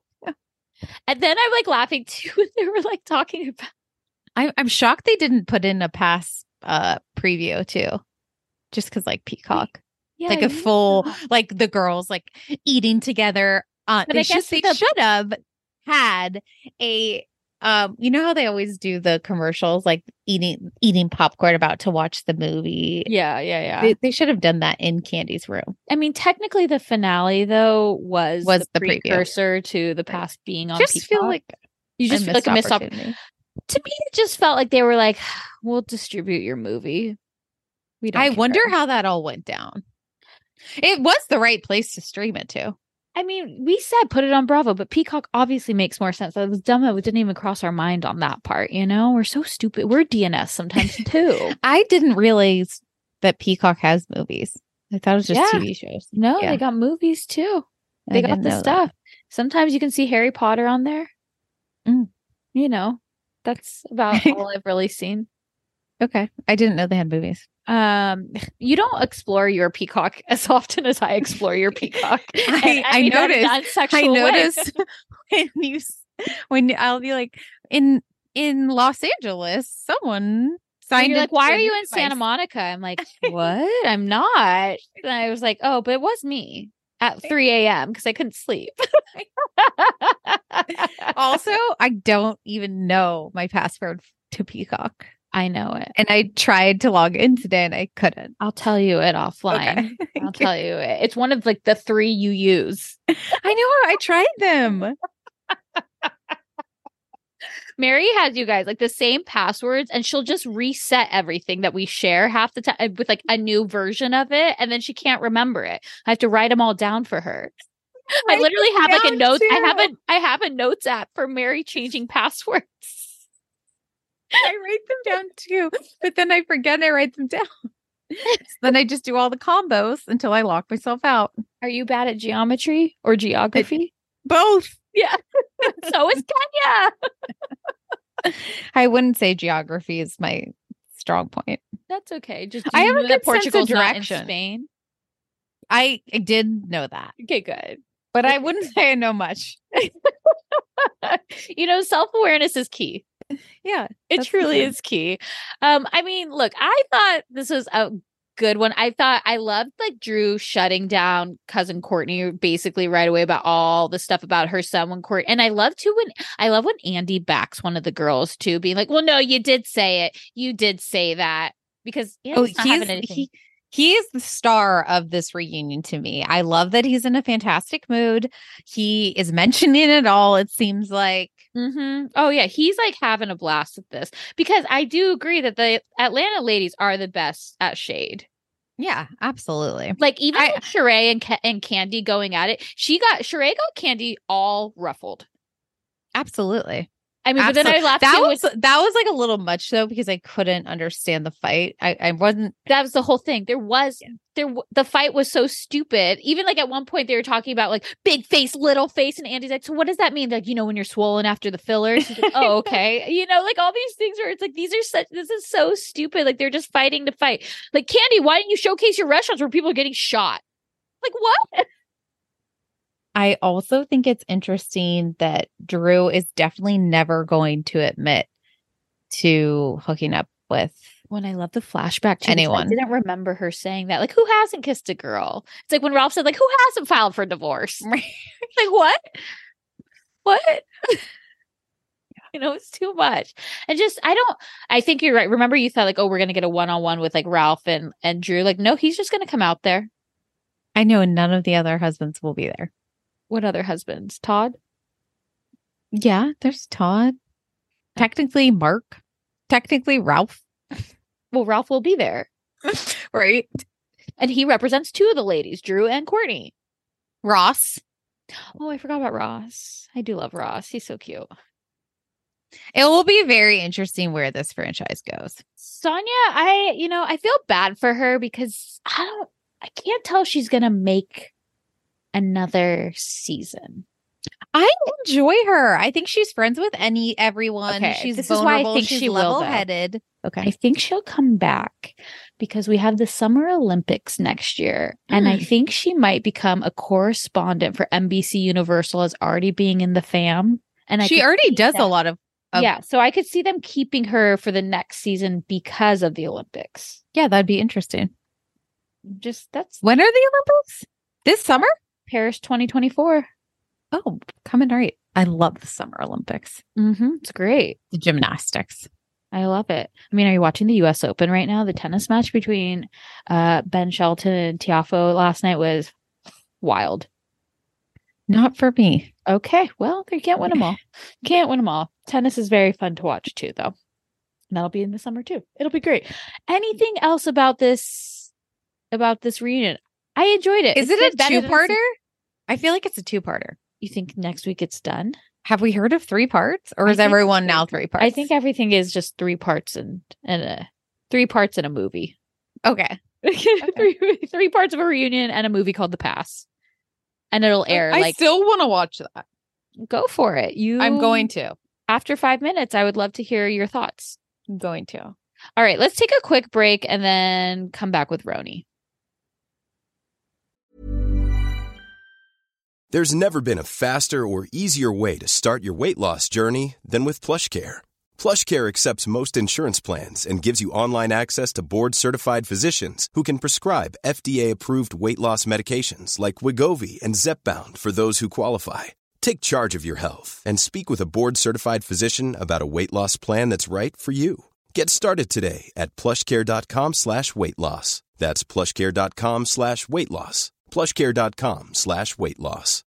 And then I'm like laughing too. when They were like talking about
I, I'm shocked they didn't put in a pass uh preview too. Just because like Peacock.
yeah,
like a
yeah.
full like the girls like eating together. Uh,
But
they
I
should
guess
they
the-
should have had a um. You know how they always do the commercials like eating eating popcorn about to watch the movie.
Yeah, yeah, yeah.
They, they should have done that in Candy's room.
I mean, technically, the finale though was
Was
the,
the preview.
precursor to the past being on.
Just
Peacock.
feel like
you just
a
feel like a missed
opportunity.
opportunity. To me, it just felt like they were like, "We'll distribute your movie." We don't.
I wonder
care.
how that all went down. It was the right place to stream it to.
I mean, we said put it on Bravo, but Peacock obviously makes more sense. That was dumb. It didn't even cross our mind on that part. You know, we're so stupid. We're D N S sometimes too.
I didn't realize that Peacock has movies. I thought it was just
Yeah.
T V shows.
No,
Yeah.
they got movies too.
I
They got
didn't
the
know that.
stuff. Sometimes you can see Harry Potter on there.
Mm.
You know, that's about all I've really seen.
Okay. I didn't know they had movies.
Um, you don't explore your Peacock as often as I explore your Peacock.
I-
And
I
mean that in
noticed-
a
I
non-sexual way.
noticed when you s- when I'll be like in in Los Angeles, someone
And
signed.
you're like,
into
why
a
are you
new
in Santa
device."
Monica? I'm like, what? I'm not. And I was like, oh, but it was me at three a.m. because I couldn't sleep.
Also, I don't even know my password to Peacock,
I know it.
and I tried to log in today and I couldn't.
I'll tell you it offline.
Okay.
I'll tell you it. It's one of like the three you use.
I know I tried them.
Mary has you guys like the same passwords, and she'll just reset everything that we share half the time with like a new version of it, and then she can't remember it. I have to write them all down for her. I
Write
literally
them
have like a
down,
note. I have
too.
a I have a notes app for Mary changing passwords.
I write them down too, but then I forget and I write them down. So then I just do all the combos until I lock myself out.
Are you bad at geometry or geography?
Both.
Yeah. So is Kenya.
I wouldn't say geography is my strong point.
That's okay. Just
I
do
have
you
a
know
good
that
sense of
Portugal's not in
direction.
Spain.
I, I did know that,
Okay, good.
but I wouldn't say I know much.
You know, self-awareness is key.
Yeah.
It
That's
truly
good.
is key. Um, I mean, look, I thought this was a good one. I thought I loved like Drew shutting down cousin Courtney basically right away about all the stuff about her son when Court. And I love too when I love when Andy backs one of the girls too, being like, "Well, no, you did say it. You did say that." Because
Oh,
Andy's not
he's,
having anything.
he, he is the star of this reunion to me. I love that he's in a fantastic mood. He is mentioning it all, it seems like.
Mm-hmm. Oh yeah, he's like having a blast with this because I do agree that the Atlanta ladies are the best at shade.
Yeah, absolutely.
Like even
I-
with Sheree and Ca- and Candy going at it, she got Sheree got Candy all ruffled.
Absolutely.
I I mean, but then I laughed
that
too
was
with-
that was like a little much though, because I couldn't understand the fight. I, I wasn't.
that was the whole thing. There was there w- the fight was so stupid. Even like at one point they were talking about like big face, little face, and Andy's like, so what does that mean? Like, you know, when you're swollen after the fillers. She's like, oh, okay. You know, like all these things where it's like these are such this is so stupid. Like they're just fighting to fight. Like, Candy, why didn't you showcase your restaurants where people are getting shot? Like, what?
I also think it's interesting that Drew is definitely never going to admit to hooking up with
When I love the flashback to
anyone.
I didn't remember her saying that. Like, who hasn't kissed a girl? It's like when Ralph said, like, who hasn't filed for divorce? Like, what? What? You know, it's too much. And just, I don't, I think you're right. Remember you thought like, oh, we're going to get a one-on-one with like Ralph and, and Drew. Like, no, he's just going to come out there.
I know none of the other husbands will be there.
What other husbands? Todd?
Yeah, there's Todd. Technically Mark. Technically Ralph.
Well, Ralph will be there.
Right.
And he represents two of the ladies, Drew and Courtney.
Ross.
Oh, I forgot about Ross. I do love Ross. He's so cute.
It will be very interesting where this franchise goes.
Sonia, I, you know, I feel bad for her because I don't, I can't tell she's going to make another season.
I enjoy her. I think she's friends with any everyone.
Okay,
she's
this is why I
vulnerable.
think
she's
she will, though.
level-headed. Okay.
I think she'll come back because we have the Summer Olympics next year. And I
Mm.
think she might become a correspondent for N B C Universal as already being in the fam. And I
she
could
already
see
does
that-
a lot of, of
Yeah. So I could see them keeping her for the next season because of the Olympics.
Yeah, that'd be interesting.
Just that's
When are the Olympics? This summer?
Paris twenty twenty-four.
Oh, coming right. I love the Summer Olympics.
Mm-hmm. It's great.
The gymnastics.
I love it. I mean, are you watching the U S Open right now? The tennis match between uh, Ben Shelton and Tiafoe last night was wild.
Not for me.
Okay, well, you can't win them all. Can't win them all. Tennis is very fun to watch too, though. And that'll be in the summer too. It'll be great. Anything else about this about this reunion? I enjoyed it.
Is
It's
it a
better than-
two-parter? I feel like it's a two-parter.
You think next week it's done?
Have we heard of three parts? Or
I
is
think-
everyone now three parts?
I think everything is just three parts and and a three parts in a movie.
Okay.
three three parts of a reunion and a movie called The Pass. And it'll air
I
like
still want to watch that.
go for it. You
I'm going to.
after five minutes, I would love to hear your thoughts.
I'm going to.
All right, let's take a quick break and then come back with Roni.
There's never been a faster or easier way to start your weight loss journey than with PlushCare. PlushCare accepts most insurance plans and gives you online access to board-certified physicians who can prescribe F D A-approved weight loss medications like Wegovy and Zepbound for those who qualify. Take charge of your health and speak with a board-certified physician about a weight loss plan that's right for you. Get started today at plushcare.com slash weight loss. That's plushcare.com slash weight loss. plushcare.com slash weight loss.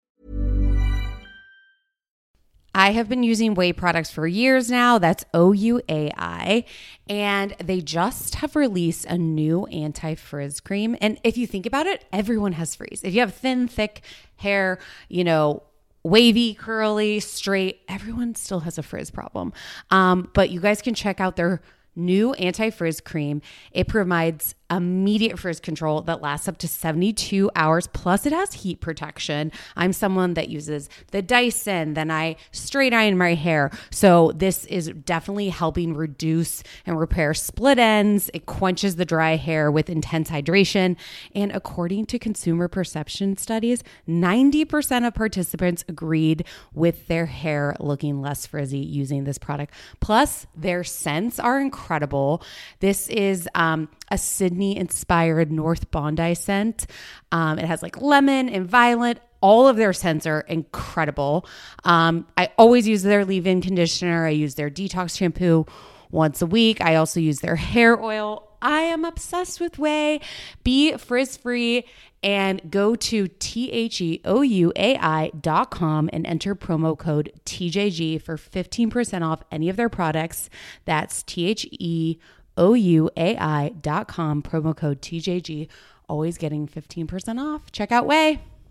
I have been using Ouai products for years now. That's O U A I. And they just have released a new anti-frizz cream. And if you think about it, everyone has frizz. If you have thin, thick hair, you know, wavy, curly, straight, everyone still has a frizz problem. Um, but you guys can check out their new anti-frizz cream. It provides immediate frizz control that lasts up to seventy-two hours. Plus it has heat protection. I'm someone that uses the Dyson, then I straight iron my hair. So this is definitely helping reduce and repair split ends. It quenches the dry hair with intense hydration. And according to consumer perception studies, ninety percent of participants agreed with their hair looking less frizzy using this product. Plus their scents are incredible. This is um, a Sydney-inspired North Bondi scent. Um, it has like lemon and violet. All of their scents are incredible. Um, I always use their leave-in conditioner. I use their detox shampoo once a week. I also use their hair oil. I am obsessed with Ouai. Be frizz-free and go to T H E O U A I dot com and enter promo code T J G for fifteen percent off any of their products. That's T H E O U A I dot com, promo code T J G. Always getting fifteen percent off. Check out Ouai.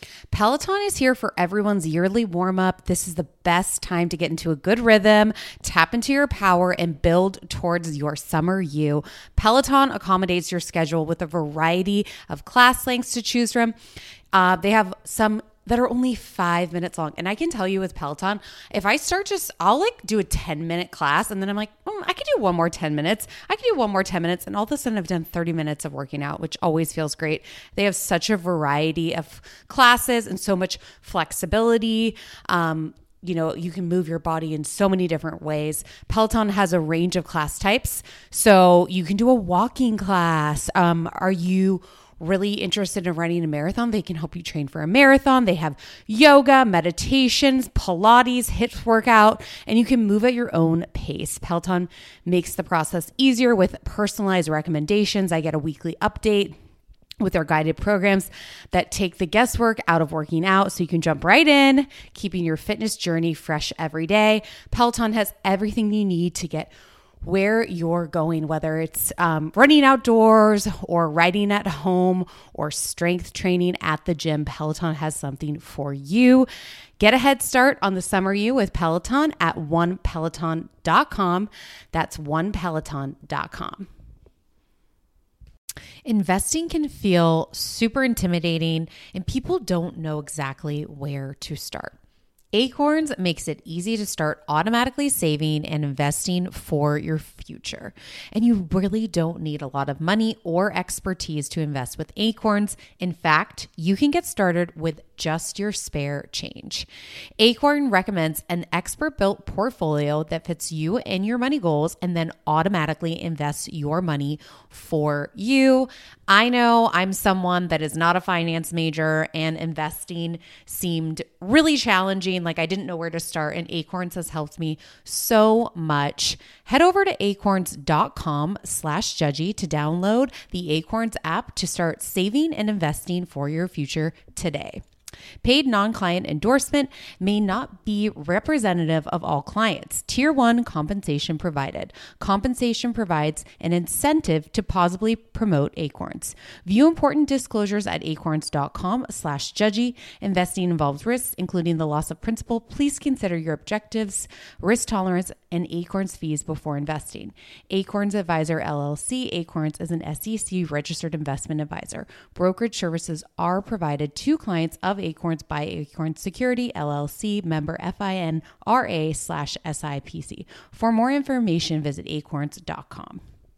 Peloton is here for everyone's yearly warm-up. This is the best time to get into a good rhythm, tap into your power, and build towards your summer you. Peloton accommodates your schedule with a variety of class lengths to choose from. Uh, they have some that are only five minutes long. And I can tell you with Peloton, if I start just, I'll like do a ten minute class and then I'm like, mm, I could do one more ten minutes. I could do one more ten minutes. And all of a sudden I've done thirty minutes of working out, which always feels great. They have such a variety of classes and so much flexibility. Um, You know, you can move your body in so many different ways. Peloton has a range of class types. So you can do a walking class. Um, are you really interested in running a marathon? They can help you train for a marathon. They have yoga, meditations, Pilates, HIIT workout, and you can move at your own pace. Peloton makes the process easier with personalized recommendations. I get a weekly update with their guided programs that take the guesswork out of working out so you can jump right in, keeping your fitness journey fresh every day. Peloton has everything you need to get where you're going, whether it's um, running outdoors or riding at home or strength training at the gym. Peloton has something for you. Get a head start on the summer you with Peloton at one peloton dot com. That's one peloton dot com. Investing can feel super intimidating and people don't know exactly where to start. Acorns makes it easy to start automatically saving and investing for your future. And you really don't need a lot of money or expertise to invest with Acorns. In fact, you can get started with just your spare change. Acorn recommends an expert-built portfolio that fits you and your money goals and then automatically invests your money for you. I know I'm someone that is not a finance major and investing seemed really challenging. Like I didn't know where to start, and Acorns has helped me so much. Head over to acorns.com slash judgy to download the Acorns app to start saving and investing for your future today. Paid non-client endorsement may not be representative of all clients. Tier one compensation provided. Compensation provides an incentive to positively promote Acorns. View important disclosures at acorns.com slash judgy. Investing involves risks, including the loss of principal. Please consider your objectives, risk tolerance, and Acorns fees before investing. Acorns Advisor L L C. Acorns is an S E C registered investment advisor. Brokerage services are provided to clients of Acorns by Acorns Security, L L C, member FINRA slash SIPC. For more information, visit acorns dot com.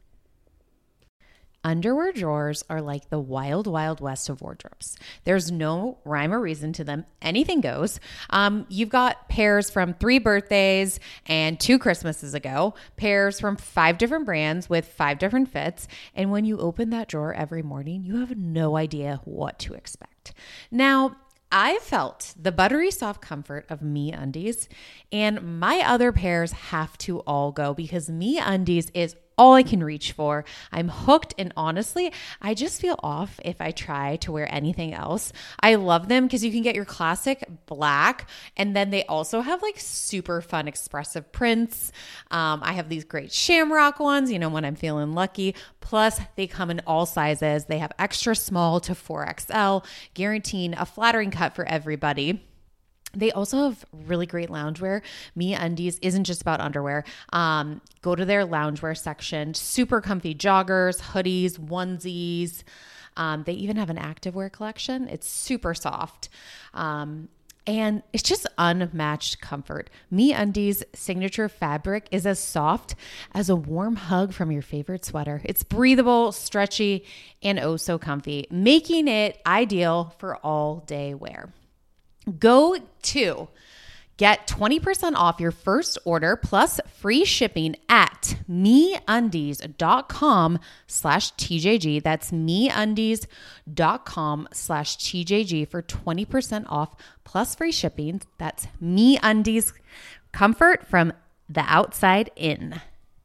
Underwear drawers are like the wild, wild west of wardrobes. There's no rhyme or reason to them. Anything goes. Um, you've got pairs from three birthdays and two Christmases ago, pairs from five different brands with five different fits. And when you open that drawer every morning, you have no idea what to expect. Now, I felt the buttery soft comfort of MeUndies, and my other pairs have to all go because MeUndies is all I can reach for. I'm hooked, and honestly, I just feel off if I try to wear anything else. I love them because you can get your classic black, and then they also have like super fun expressive prints. Um, I have these great shamrock ones, you know, when I'm feeling lucky. Plus, they come in all sizes. They have extra small to four X L, guaranteeing a flattering cut for everybody. They also have really great loungewear. MeUndies isn't just about underwear. Um, go to their loungewear section. Super comfy joggers, hoodies, onesies. Um, they even have an activewear collection. It's super soft. Um, and it's just unmatched comfort. MeUndies' signature fabric is as soft as a warm hug from your favorite sweater. It's breathable, stretchy, and oh so comfy, making it ideal for all day wear. Go to get twenty percent off your first order plus free shipping at MeUndies.com slash TJG. That's MeUndies.com slash TJG for twenty percent off plus free shipping. That's MeUndies, comfort from the outside in.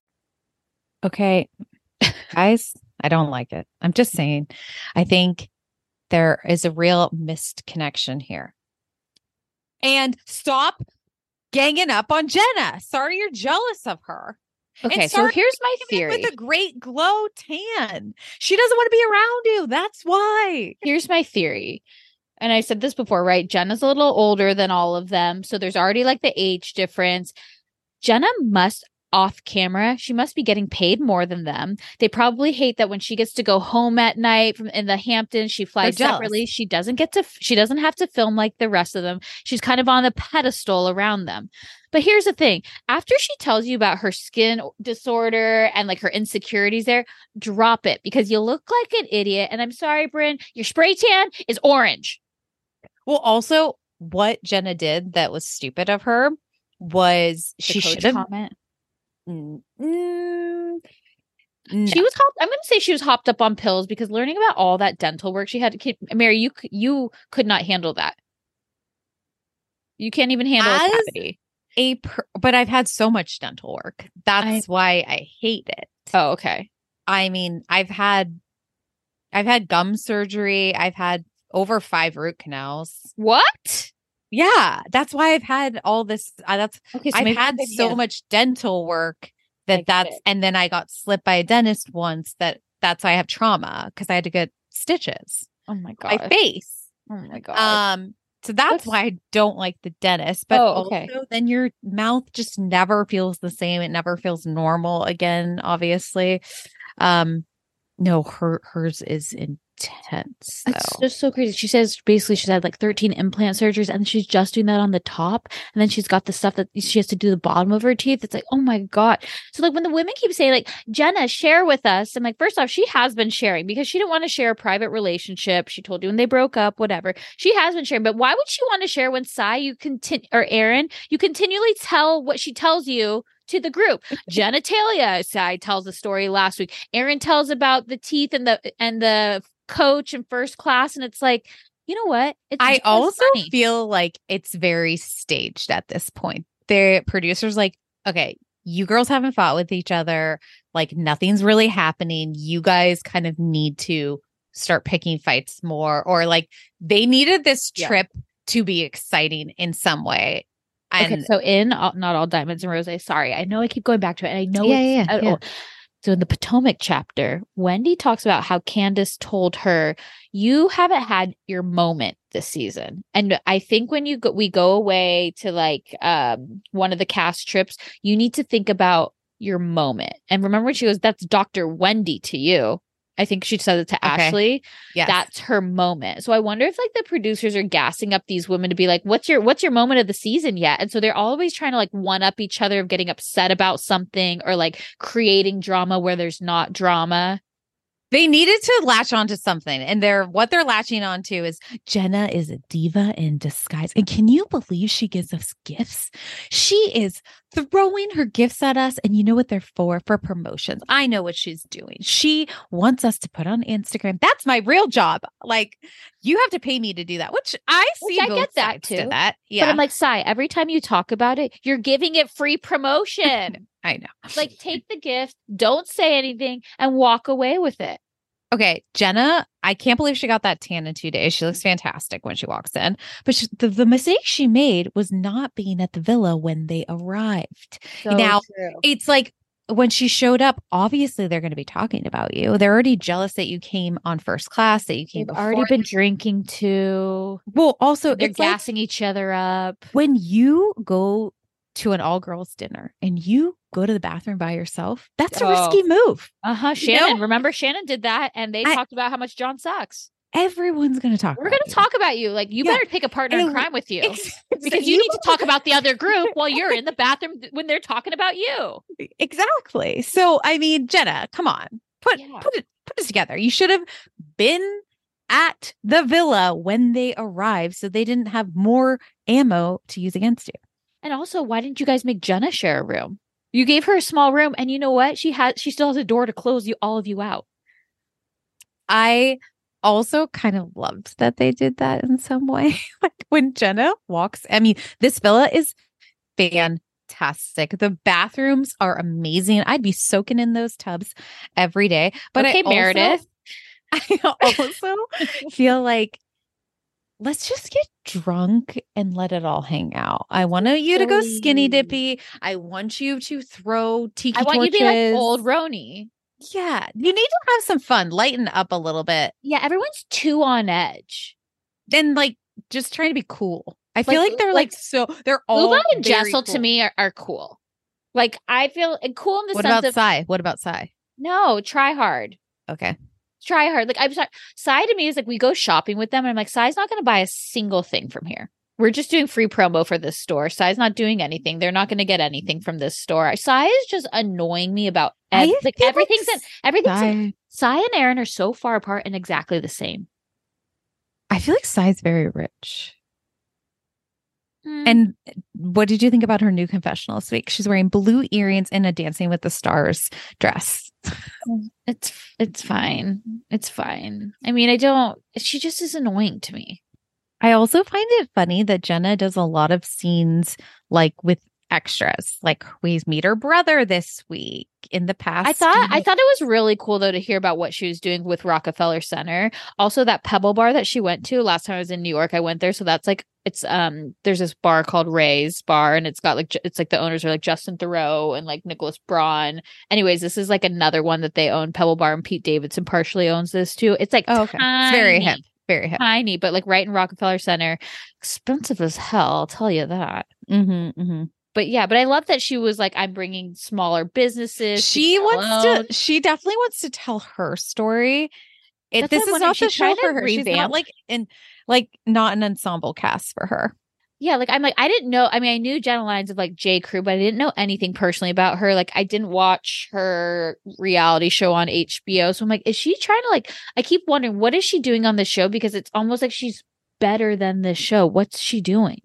Okay, guys, I don't like it. I'm just saying, I think there is a real missed connection here. And stop ganging up on Jenna. Sorry you're jealous of her.
Okay, so here's my theory.
With a great glow tan. She doesn't want to be around you. That's why.
Here's my theory. and I said this before, right? Jenna's a little older than all of them. So there's already like the age difference. Jenna must off camera. She must be getting paid more than them. They probably hate that when she gets to go home at night from in the Hamptons, she flies separately. She doesn't get to, she doesn't have to film like the rest of them. She's kind of on the pedestal around them. But here's the thing. After she tells you about her skin disorder and like her insecurities there, drop it because you look like an idiot. And I'm sorry, Bryn, your spray tan is orange.
Well, also what Jenna did that was stupid of her was
The
she
coach
should have.
comment.
Mm, mm,
She
no.
was hopped, I'm going to say she was hopped up on pills because learning about all that dental work she had to keep, Mary, you c- you could not handle that. You can't even handle a
As
cavity.
a per- but I've had so much dental work. That's
I-
why I hate it.
Oh, okay.
I mean, I've had I've had gum surgery. I've had over five root canals.
What?
Yeah, that's why I've had all this. Uh, that's
Okay, so
I've
maybe
had
maybe,
so
yeah.
much dental work
I
that
get
that's,
it.
and then I got slipped by a dentist once. That that's why I have trauma because I had to get stitches
Oh my
on
god.
my face.
Oh my god.
Um, so that's
That's-
why I don't like the dentist. But
Oh, okay.
also, then your mouth just never feels the same. It never feels normal again. Obviously, um, no, her hers is intense.
It's
though.
just so crazy. She says basically she's had like thirteen implant surgeries and she's just doing that on the top. And then she's got the stuff that she has to do the bottom of her teeth. It's like, oh my God. So like when the women keep saying like, Jenna, share with us. I'm like, first off, she has been sharing because she didn't want to share a private relationship. She told you when they broke up, whatever. She has been sharing. But why would she want to share when Sai, you continue, or Aaron, you continually tell what she tells you to the group? Genitalia, Sai tells the story last week. Aaron tells about the teeth and the and the coach in first class, and it's like, you know what? It's
I
just
also
funny.
feel like it's very staged at this point. The producers like, okay, you girls haven't fought with each other. Like nothing's really happening. You guys kind of need to start picking fights more, or like they needed this
Yeah.
trip to be exciting in some way. And
Okay, so in all, Not All Diamonds and Roses, sorry, I know I keep going back to it, and I know
Yeah,
it's
yeah,
at
yeah.
all- So in the Potomac chapter, Wendy talks about how Candace told her, "You haven't had your moment this season." And I think when you go, we go away to like um, one of the cast trips, you need to think about your moment. And remember when she goes, "That's Doctor Wendy to you." I think she said it to
Okay.
Ashley.
yes.
That's her moment. So I wonder if like the producers are gassing up these women to be like, what's your what's your moment of the season yet? And so they're always trying to like one up each other of getting upset about something or like creating drama where there's not drama.
They needed to latch onto something, and they're what they're latching onto is Jenna is a diva in disguise. And can you believe she gives us gifts? She is throwing her gifts at us, and you know what they're for? For promotions. I know what she's doing. She wants us to put on Instagram. That's my real job. Like you have to pay me to do that, which I
Which
see.
I
both
get that
sides to
too.
that, yeah.
But I'm like, Sai, every time you talk about it, you're giving it free promotion.
I know.
Like take the gift, don't say anything, and walk away with it.
Okay, Jenna, I can't believe she got that tan in two days. She looks fantastic when she walks in. But she, the, the mistake she made was not being at the villa when they arrived.
So
Now,
true.
it's like when she showed up, obviously they're going to be talking about you. They're already jealous that you came on first class, that you came
They've
before.
already been drinking too.
Well, also,
They're
it's like
gassing each other up.
when you go to an all girls dinner and you go to the bathroom by yourself, that's a
Oh.
risky move.
Uh-huh.
You
Shannon.
know?
Remember Shannon did that and they
I-
talked about how much John sucks.
Everyone's going to talk
We're
about
going to
you.
talk about you. Like you
Yeah.
better pick a partner in
And-
crime with you.
Ex-
Because you need to talk about the other group while you're in the bathroom th- when they're talking about you.
Exactly. So, I mean, Jenna, come on, put
Yeah.
put it put it together. You should have been at the villa when they arrived, so they didn't have more ammo to use against you.
And also, why didn't you guys make Jenna share a room? You gave her a small room, and you know what? She has she still has a door to close you all of you out.
I also kind of loved that they did that in some way. Like when Jenna walks, I mean, this villa is fantastic. The bathrooms are amazing. I'd be soaking in those tubs every day. But
Okay,
I also,
Meredith.
I also feel like let's just get drunk and let it all hang out. I want you to go skinny
Silly.
dippy. I want you to throw tiki
I want you to be
torches.
like old Roni.
Yeah, you need to have some fun, lighten up a little bit.
Yeah, everyone's too on edge.
and like just trying to be cool. I feel
Like-
like, they're like,
like,
so they're all
Uba and
very
Jessel to
cool.
me are, are cool. Like I feel and cool in the
What
sense
about
of
Psy? What about Psy?
no, try hard.
Okay.
Try hard. Like I'm sorry. Psy to me is like we go shopping with them and I'm like, Psy's not gonna buy a single thing from here. We're just doing free promo for this store. Psy's not doing anything. They're not gonna get anything from this store. Psy is just annoying me about ev-
I
like
feel like
everything's in everything's in,
Psy-
Psy and Aaron are so far apart and exactly the same.
I feel like Psy's very rich.
Mm.
And what did you think about her new confessional this week? She's wearing blue earrings and a Dancing with the Stars dress.
It's it's fine. It's fine. I mean, I don't. She just is annoying to me.
I also find it funny that Jenna does a lot of scenes like with extras. Like we meet her brother this week. In the past,
I thought
you
I
know-
thought it was really cool though to hear about what she was doing with Rockefeller Center. Also, that Pebble Bar that she went to last time I was in New York, I went there. So that's like it's um there's this bar called Ray's Bar, and it's got like ju- it's like the owners are like Justin Theroux and like Nicholas Braun. Anyways, this is like another one that they own. Pebble Bar and Pete Davidson partially owns this too. It's like
Oh, okay. It's very
tiny,
hip. Very hip.
tiny, but like right in Rockefeller Center, expensive as hell. I'll tell you that.
Mm-hmm, mm-hmm.
But yeah, but I love that she was like, I'm bringing smaller businesses. to
She wants
alone.
to. She definitely wants to tell her story. It,
That's
this
what I'm
is
wondering.
not the
She's
show
trying
for
to
her. She's not
revamp.
like in like not an ensemble cast for her.
Yeah, like I'm like, I didn't know. I mean, I knew Jenna Lyons of like J. Crew, but I didn't know anything personally about her. Like, I didn't watch her reality show on H B O. So I'm like, is she trying to like, I keep wondering, what is she doing on the show? Because it's almost like she's better than this show. What's she doing?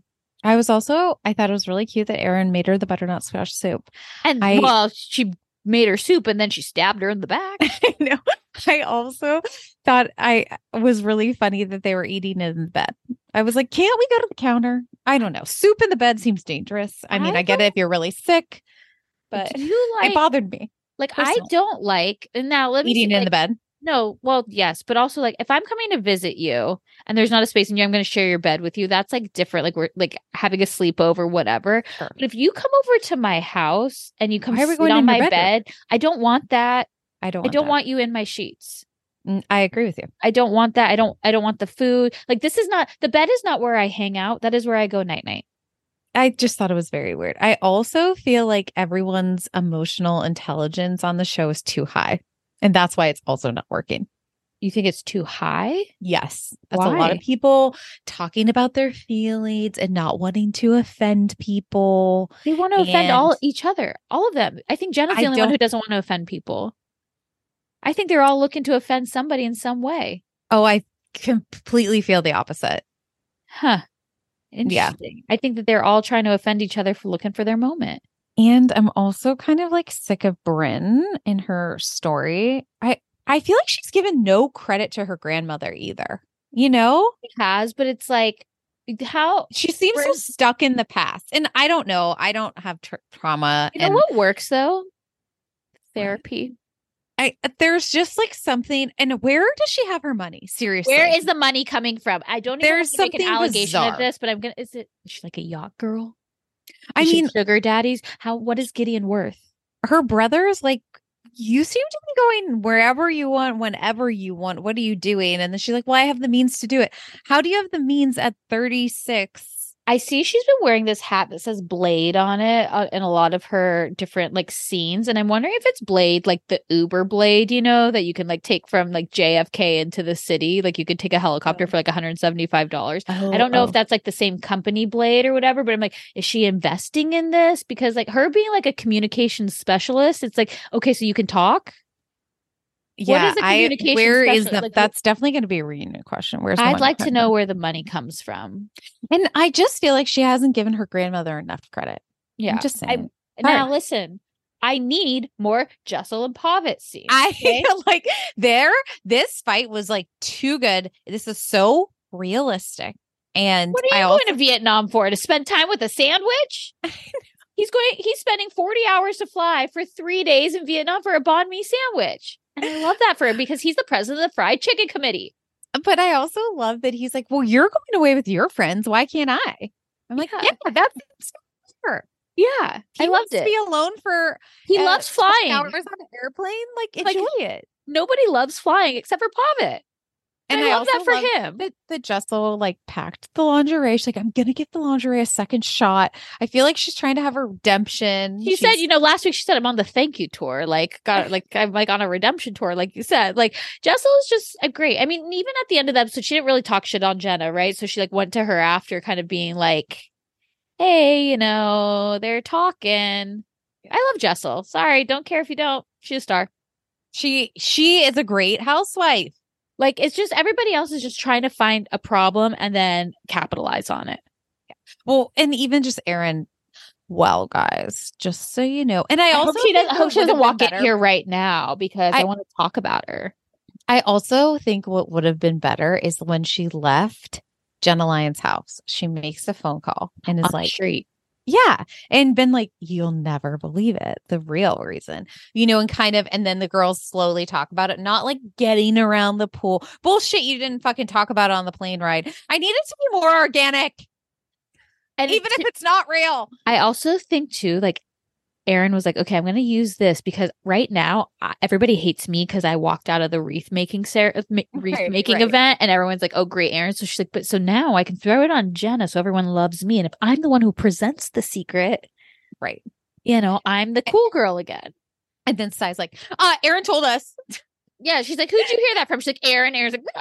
I was also, I thought it was really cute that Erin made her the butternut squash soup.
And
I-
well, she made her soup and then she stabbed her in the back.
I know. I also thought I was really funny that they were eating it in the bed. I was like, can't we go to the counter? I don't know. Soup in the bed seems dangerous. I mean,
I
I, get it if you're really sick, but
Do you like,
it bothered me.
like, I
personally.
don't like, and now let me
Eating
see,
in
like,
the bed.
No, well, yes, but also like if I'm coming to visit you and there's not a space in you, I'm going to share your bed with you. That's like different. Like we're like having a sleepover, whatever.
Sure.
But if you come over to my house and you come
Why are we
sit
going
on
in your
my
bedroom?
bed, I don't want that.
I don't
I
want
don't
that.
want you in my sheets.
Mm, I agree with you.
I don't want that. I don't. I don't want the food. Like this is not the bed is not where I hang out. That is where I go night night.
I just thought it was very weird. I also feel like everyone's emotional intelligence on the show is too high. And that's why it's also not working.
You think it's too high?
Yes. That's a lot of
Why?
people talking about their feelings and not wanting to offend people.
They want to offend
And-
all each other, all of them. I think Jenna's the
I
only one
don't-
who doesn't want to offend people. I think they're all looking to offend somebody in some way.
Oh, I completely feel the opposite.
Huh.
Yeah.
Interesting. I think that they're all trying to offend each other for looking for their moment.
And I'm also kind of like sick of Bryn in her story. I I feel like she's given no credit to her grandmother either. You know?
She has, but it's like how
She seems so
Bryn-
stuck in the past. And I don't know. I don't have tra- trauma.
you know
and
what works though? Therapy.
I there's just like something. And where does she have her money? Seriously.
Where is the money coming from? I don't even
There's
want to make an
something
allegation
bizarre.
of this, but I'm gonna is it is she like a yacht girl?
I
Is she
mean,
sugar daddies? How what is Gideon worth?
her brother's like, you seem to be going wherever you want, whenever you want. What are you doing? And then she's like, well, I have the means to do it. How do you have the means at thirty-six?
I see she's been wearing this hat that says Blade on it uh, in a lot of her different like scenes. And I'm wondering if it's Blade, like the Uber Blade, you know, that you can like take from like J F K into the city. Like you could take a helicopter for like one hundred seventy-five dollars. I don't know if that's like the same company Blade or whatever, but I'm like, is she investing in this? Because like her being like a communications specialist, it's like, okay, so you can talk.
Yeah,
is a
I,
communication
where is
special-
the,
like,
that's definitely going to be a reunion question. Where's the
I'd
money
like to
coming
know
from?
where the money comes from.
And I just feel like she hasn't given her grandmother enough credit.
Yeah.
I'm just saying.
I, now
Hard.
listen, I need more Jessel and Pavitt scenes.
I
okay?
feel like there, this fight was like too good. This is so realistic. And
What are you
I
going
also,
to Vietnam for? To spend time with a sandwich? He's going. He's spending forty hours to fly for three days in Vietnam for a banh mi sandwich, and I love that for him because he's the president of the Fried Chicken Committee.
but I also love that he's like, well, you're going away with your friends. Why can't I? I'm like,
Yeah.
yeah, that's fair.
Yeah,
He
I loved
wants
it.
to be alone for
he
uh,
loves
twelve
flying.
hours on an airplane. Like,
Like,
enjoy it.
Nobody loves flying except for Pavitt.
And
I,
I,
love
also
that for
love
him.
that, that Jessel like packed the lingerie. She's like, I'm gonna give the lingerie a second shot. I feel like she's trying to have a redemption.
She
She's,
said, you know, last week she said I'm on the thank you tour, like got like I'm like on a redemption tour, like you said. Like Jessel is just a great. I mean, even at the end of the episode, she didn't really talk shit on Jenna, right? So she like went to her after, kind of being like, "Hey, you know, they're talking." I love Jessel. Sorry, don't care if you don't. She's a star.
she she is a great housewife.
Like it's just everybody else is just trying to find a problem and then capitalize on it.
Well, and even just Erin. Well, guys, just so you know, and I,
I
also
hope she doesn't,
think
I hope
what
she
would
doesn't
have
walk
been
in
better-
here right now because I,
I-
want to talk about her.
I also think what would have been better is when she left Jenna Lyon's house. She makes a phone call and is
On the
like,
street.
yeah. And been like, you'll never believe it. The real reason, you know, and kind of, and then the girls slowly talk about it, not like getting around the pool. Bullshit. You didn't fucking talk about it on the plane ride. I need it to be more organic.
And
Even
t-
if it's not real.
I also think too, like Erin was like, okay, I'm going to use this because right now I, everybody hates me because I walked out of the wreath making ser- ma- wreath
Right,
making
right.
event and everyone's like, oh, great, Erin. So she's like, but so now I can throw it on Jenna so everyone loves me. And if I'm the one who presents the secret,
Right.
you know, I'm the cool girl again.
And then Sai's like, uh, Erin told us.
Yeah. She's like, who'd you hear that from? She's like, Erin. Erin's like,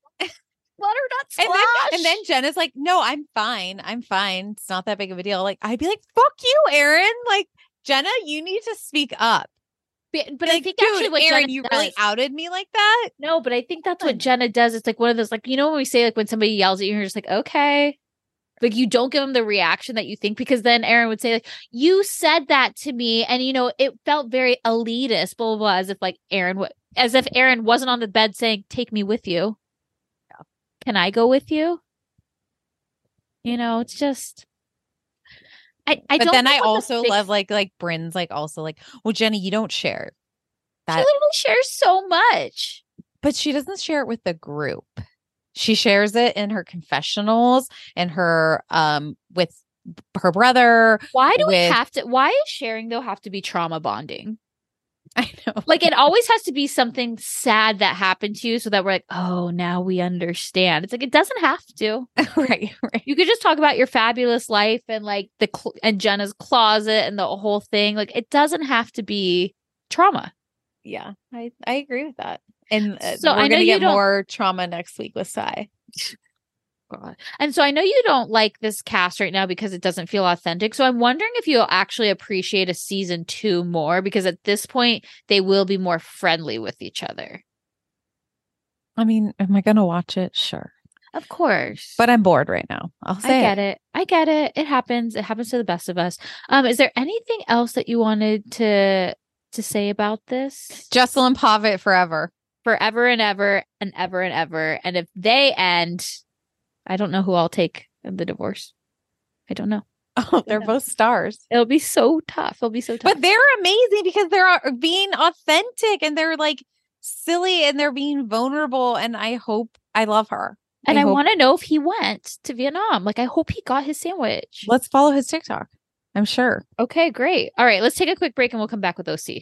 let her not
And
splash.
then, and then Jenna's like, no, I'm fine. I'm fine. It's not that big of a deal. Like, I'd be like, fuck you, Erin. Like, Jenna, you need to speak up.
But, but
Like,
I think
dude,
actually what
Erin,
Jenna
you
does,
really outed me like that.
no, but I think that's what
on.
Jenna does. It's like one of those, like, you know, when we say like when somebody yells at you, you're just like, okay. Like you don't give them the reaction that you think, because then Erin would say like, you said that to me. And, you know, it felt very elitist, blah, blah, blah, as if like Erin, w- as if Erin wasn't on the bed saying, take me with you. Yeah. Can I go with you? You know, it's just, I, I
But
don't
then
know
I
what the
also
fix-
love like, like Bryn's like also like, well, Jenny, you don't share
she
that,
literally shares so much.
but she doesn't share it with the group. She shares it in her confessionals and her, um, with her brother.
Why do we
with-
have to, why is sharing though have to be trauma bonding?
I know.
Like it always has to be something sad that happened to you so that we're like, oh, now we understand. It's like, it doesn't have to.
right, right.
You could just talk about your fabulous life and like the, cl- and Jenna's closet and the whole thing. Like it doesn't have to be trauma.
Yeah, I, I agree with that. And uh,
So
we're
I know
going to
you
get
don't-
more trauma next week with Sai.
God. And so I know you don't like this cast right now because it doesn't feel authentic. So I'm wondering if you'll actually appreciate a season two more, because at this point they will be more friendly with each other.
I mean, am I going to watch it? Sure.
Of course.
But I'm bored right now. I'll
I
say
get it. I get it. It happens. It happens to the best of us. Um, is there anything else that you wanted to to say about this?
Jesselyn Pavitt forever.
Forever and ever and ever and ever. And if they end, I don't know who I'll take in the divorce. I don't know.
Oh, they're both stars.
It'll be so tough. It'll be so tough.
But they're amazing because they're uh, being authentic and they're like silly and they're being vulnerable. And I hope I love her.
and I,
hope-
want to know if he went to Vietnam. Like, I hope he got his sandwich.
Let's follow his TikTok. I'm sure.
Okay, great. All right, let's take a quick break and we'll come back with O C.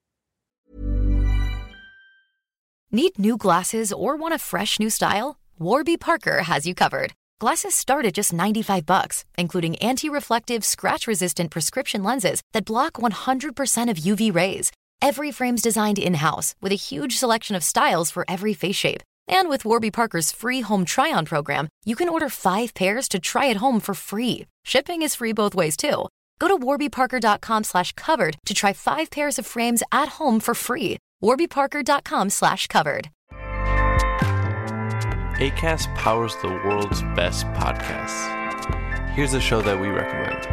Need new glasses or want a fresh new style? Warby Parker has you covered. Glasses start at just ninety-five bucks, including anti-reflective, scratch-resistant prescription lenses that block one hundred percent of U V rays. Every frame's designed in-house with a huge selection of styles for every face shape. And with Warby Parker's free home try-on program, you can order five pairs to try at home for free. Shipping is free both ways, too. Go to warbyparker.com slash covered to try five pairs of frames at home for free. warbyparker.com slash covered.
Acast powers the world's best podcasts. Here's a show that we recommend.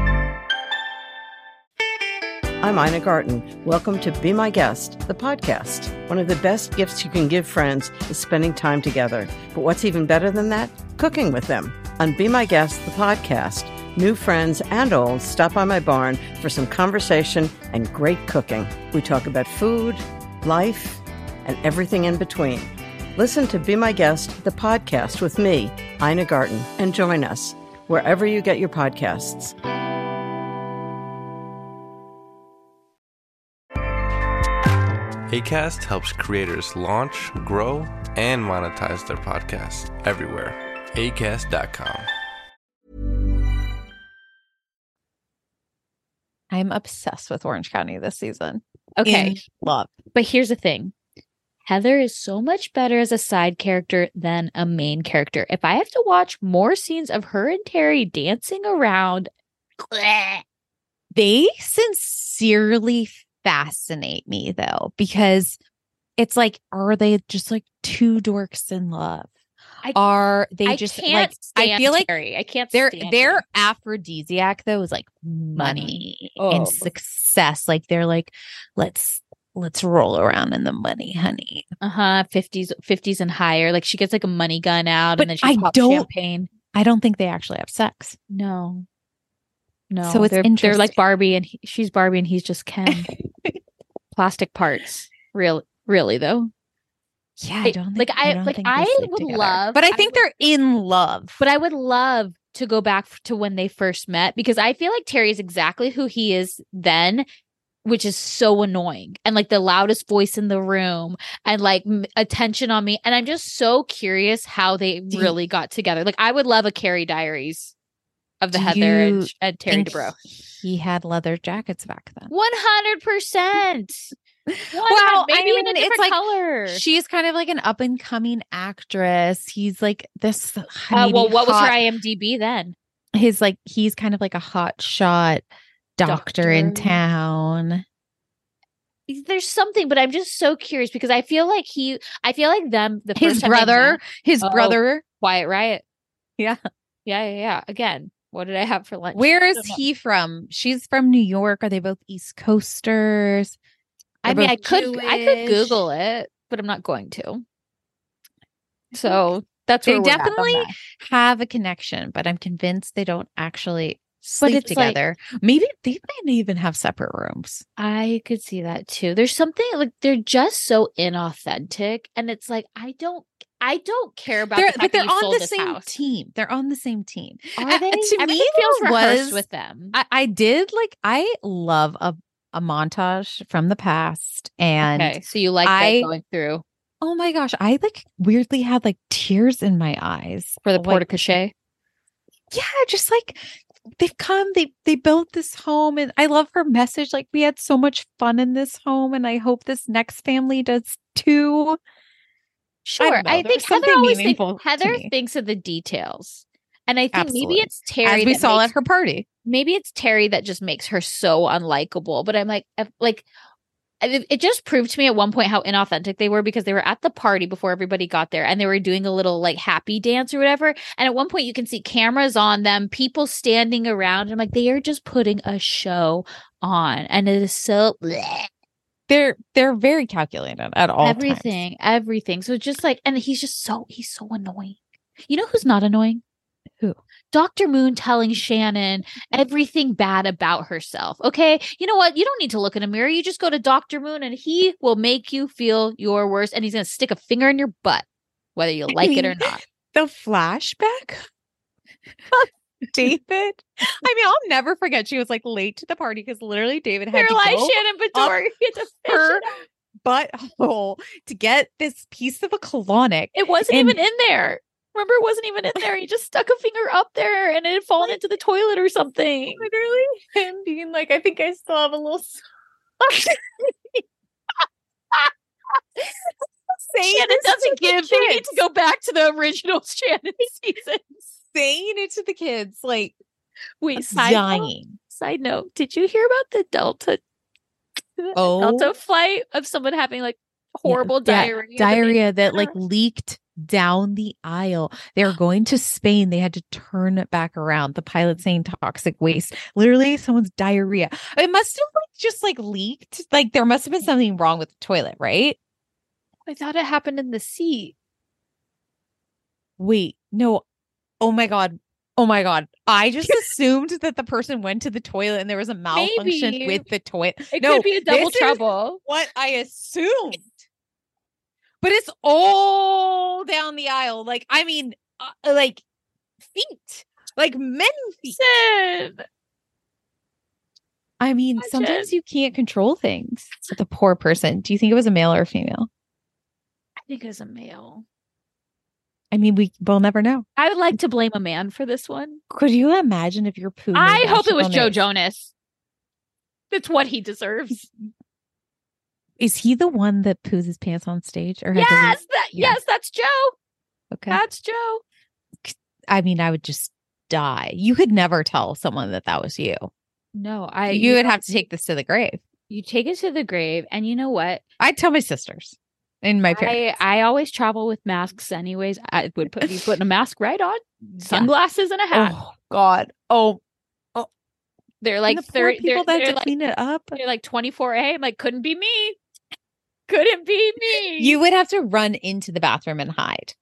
I'm Ina Garten. Welcome to Be My Guest, the podcast. One of the best gifts you can give friends is spending time together. But what's even better than that? Cooking with them. On Be My Guest, the podcast, new friends and old stop by my barn for some conversation and great cooking. We talk about food, life, and everything in between. Listen to Be My Guest, the podcast with me, Ina Garten, and join us wherever you get your podcasts.
Acast helps creators launch, grow, and monetize their podcasts everywhere. acast dot com.
I'm obsessed with Orange County this season.
Okay.
In love.
But here's the thing. Heather is so much better as a side character than a main character. If I have to watch more scenes of her and Terry dancing around,
they sincerely fascinate me though, because it's like, are they just like two dorks in love?
I,
are they
I
just
can't
like
stand
I feel like
Terry. I can't
their
stand
their
him.
aphrodisiac though is like money,
Oh.
and success. Like they're like, let's let's roll around in the money, honey.
Uh-huh. fifties, fifties and higher. Like she gets like a money gun out
But
and then she
I
pops
don't-
champagne.
I don't think they actually have sex.
No. No.
So it's
they're, they're
interesting.
like Barbie and he, she's Barbie and he's just Ken. Plastic parts. Real really though.
Yeah, I don't think,
like I,
don't
like
think they
I
sleep
would
together.
love
but I
I
think
would-
they're in love.
But I would love to go back to when they first met because I feel like Terry is exactly who he is then, which is so annoying and like the loudest voice in the room and like m- attention on me. And I'm just so curious how they
Do you-
really got together. Like I would love a Carrie Diaries of the
Do
Heather
you
and, and Terry
think
DeBro.
he had leather jackets back then.
one hundred percent.
Well,
maybe
I
in a
mean,
different
it's like
color.
she's kind of like an up and coming actress. He's like this.
Uh,
maybe
well, what was her
hot-
I M D B then?
His like he's kind of like a hot shot doctor, in
Doctor.
town.
There's something, but I'm just so curious because I feel like he, I feel like them, the
His
first time they
brother,
met-
his
Oh,
brother.
Quiet Riot.
Yeah.
Yeah, yeah, yeah. Again, what did I have for lunch?
Where
I
is
don't know.
he from? She's from New York. Are they both East Coasters?
I
They're
mean, I
both
could, I could
Jewish.
Google it, but I'm not going to. So that's
They
where we're at on
definitely
that.
have a connection, but I'm convinced they don't actually
But
sleep
it's like-
together. Maybe they might even have separate rooms.
I could see that too. There's something like they're just so inauthentic, and it's like I don't, I don't care about.
They're,
the fact
but they're
that you
on
sold
the
this
same
house.
team. They're on the same team.
Are
Uh,
they?
to
Everything
me,
feels
there
rehearsed
was-
with them.
I, I did like. I love a a montage from the past, and
Okay, so you like
I-
that going through
oh my gosh, I like weirdly had like tears in my eyes
for the
Like,
porte cochere.
yeah, just like they've come, they they built this home, and I love her message. Like we had so much fun in this home, and I hope this next family does too.
Sure,
don't know,
I,
there
think
was
Heather
something
always
meaningful
thinks
to
Heather
me.
thinks of the details, and I think
Absolutely.
maybe it's Terry
As we
that
saw
makes-
at her party.
maybe it's Terry that just makes her so unlikable. But I'm like, if- like, it, it just proved to me at one point how inauthentic they were because they were at the party before everybody got there and they were doing a little like happy dance or whatever. And at one point you can see cameras on them, people standing around. I'm like, they are just putting a show on, and it is so bleh.
They're they're very calculated at all times.
everything, everything. So just like, and he's just so he's so annoying. You know who's not annoying?
Who?
Doctor Moon telling Shannon everything bad about herself. Okay. You know what? You don't need to look in a mirror. You just go to Doctor Moon and he will make you feel your worst. And he's going to stick a finger in your butt, whether you like it or
mean,
not.
The flashback of David. I mean, I'll never forget. She was like late to the party because literally David had to
Paralyzed
go
Shannon Bador.
up
He had to fish
her
it out.
butthole to get this piece of a colonic.
It wasn't
And-
even in there. Remember, it wasn't even in there. He just stuck a finger up there and it had fallen into the toilet or something.
Literally him being like, I think I still have a little
Shannon doesn't give. We need to go back to the original Shannon season.
saying it to the kids, like
Wait, side note,
dying.
side note, did you hear about the Delta
Oh,
Delta flight of someone having like horrible
yeah,
diarrhea? that
diarrhea
made-
that like leaked down the aisle. They were going to Spain. They had to turn it back around. The pilot saying toxic waste. Literally, someone's diarrhea. It must have like just like leaked. Like there must have been something wrong with the toilet, right?
I thought it happened in the seat.
Wait, no. Oh my god. Oh my god. I just assumed that the person went to the toilet and there was a malfunction
Maybe.
with the toilet.
It
No,
could be a double
this is
trouble.
what I assumed. But it's all down the aisle. Like, I mean, uh, like feet, like men feet.
Listen,
I mean,
Imagine.
sometimes you can't control things with a poor person. Do you think it was a male or a female?
I think it was a male.
I mean, we will never know.
I would like to blame a man for this one.
Could you imagine if your poo? made
I hope it was
national
Joe
news?
Jonas. That's what he deserves.
Is he the one that poos his pants on stage? Or had to
Yes,
leave?
that
Yeah.
yes, that's Joe.
Okay.
That's Joe.
I mean, I would just die. You could never tell someone that that was you.
No, I.
You would
know,
have to take this to the grave.
You take it to the grave, and you know what?
I'd tell my sisters and my parents.
I I always travel with masks, anyways. I would put be putting a mask right on, sunglasses and a hat.
Oh God. Oh,
They're
and
like
the poor
thirty.
people
They're,
that
they're
have to
like,
clean it up.
they're like twenty-four A. I'm like, couldn't be me. Couldn't be me.
You would have to run into the bathroom and hide.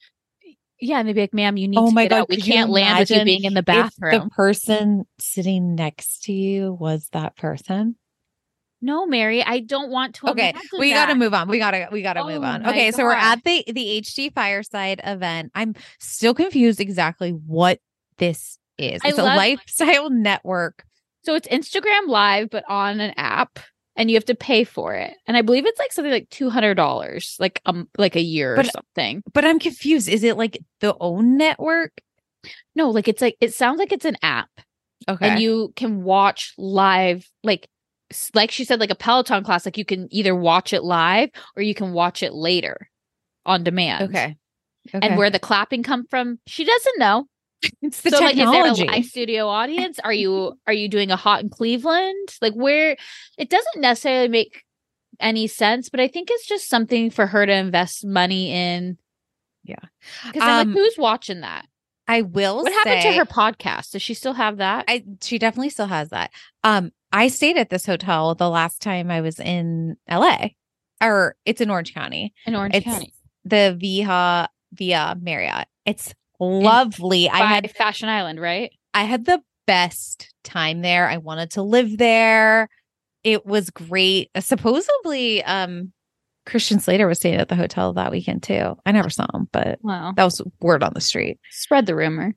Yeah, and they'd be like, "Ma'am, you need
Oh
to
my
get
God,
out. We
could you
can't land with you
imagine
being in the
If
bathroom."
the person sitting next to you was that person.
No, Mary, I don't want to.
Okay,
imagine
we got to
that.
move on. We got to we got to
Oh
move on.
my
Okay, so we're
God.
at the the H D Fireside event. I'm still confused exactly what this is.
I
It's a
love-
lifestyle network.
So it's Instagram Live, but on an app, and you have to pay for it. And I believe it's like something like two hundred dollars, like um, like a year or
But-
something.
But I'm confused. Is it like the own network?
No, like it's like it sounds like it's an app,
Okay.
and you can watch live, like s- like she said, like a Peloton class. Like you can either watch it live or you can watch it later on demand.
okay. Okay.
And where the clapping come from, she doesn't know.
it's the
so
technology.
like, is there a live studio audience? Are you are you doing a hot in Cleveland? Like where it doesn't necessarily make any sense, but I think it's just something for her to invest money in.
Yeah.
Because I'm
Um,
like, who's watching that?
I will
What
say,
happened to her podcast? Does she still have that?
I she definitely still has that. Um, I stayed at this hotel the last time I was in L A, or it's in Orange County.
in Orange
It's
County.
the Via Via Marriott. It's lovely. I
By
had
Fashion Island, right?
I had the best time there. I wanted to live there. It was great. Uh, Supposedly, um, Christian Slater was staying at the hotel that weekend too. I never saw him, but
Wow.
that was word on the street.
Spread the rumor.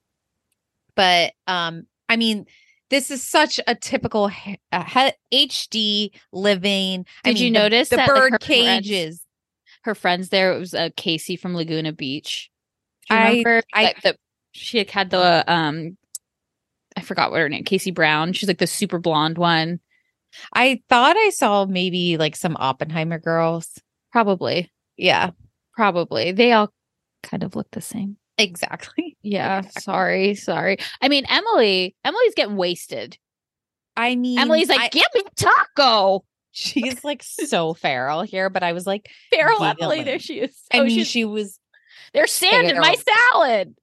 But um, I mean, this is such a typical h- uh, he- H D living. I
Did you
mean, the-
notice
the
that, like,
bird
her friends-
cages?
Her friends there, it was uh, Casey from Laguna Beach. Do you
I-
remember
I-
like, the she had had the um I forgot what her name, Casey Brown. She's like the super blonde one.
I thought I saw maybe like some Oppenheimer girls.
Probably.
Yeah,
Probably. They all kind of look the same.
exactly.
Yeah. Sorry. Sorry. I mean, Emily, Emily's getting wasted.
I mean,
Emily's like,
I-
give me taco.
she's like so feral here, but I was like,
Feral
giggling.
Emily, there she is.
I
oh,
mean,
she's,
she was
there's sand in my
feral.
salad.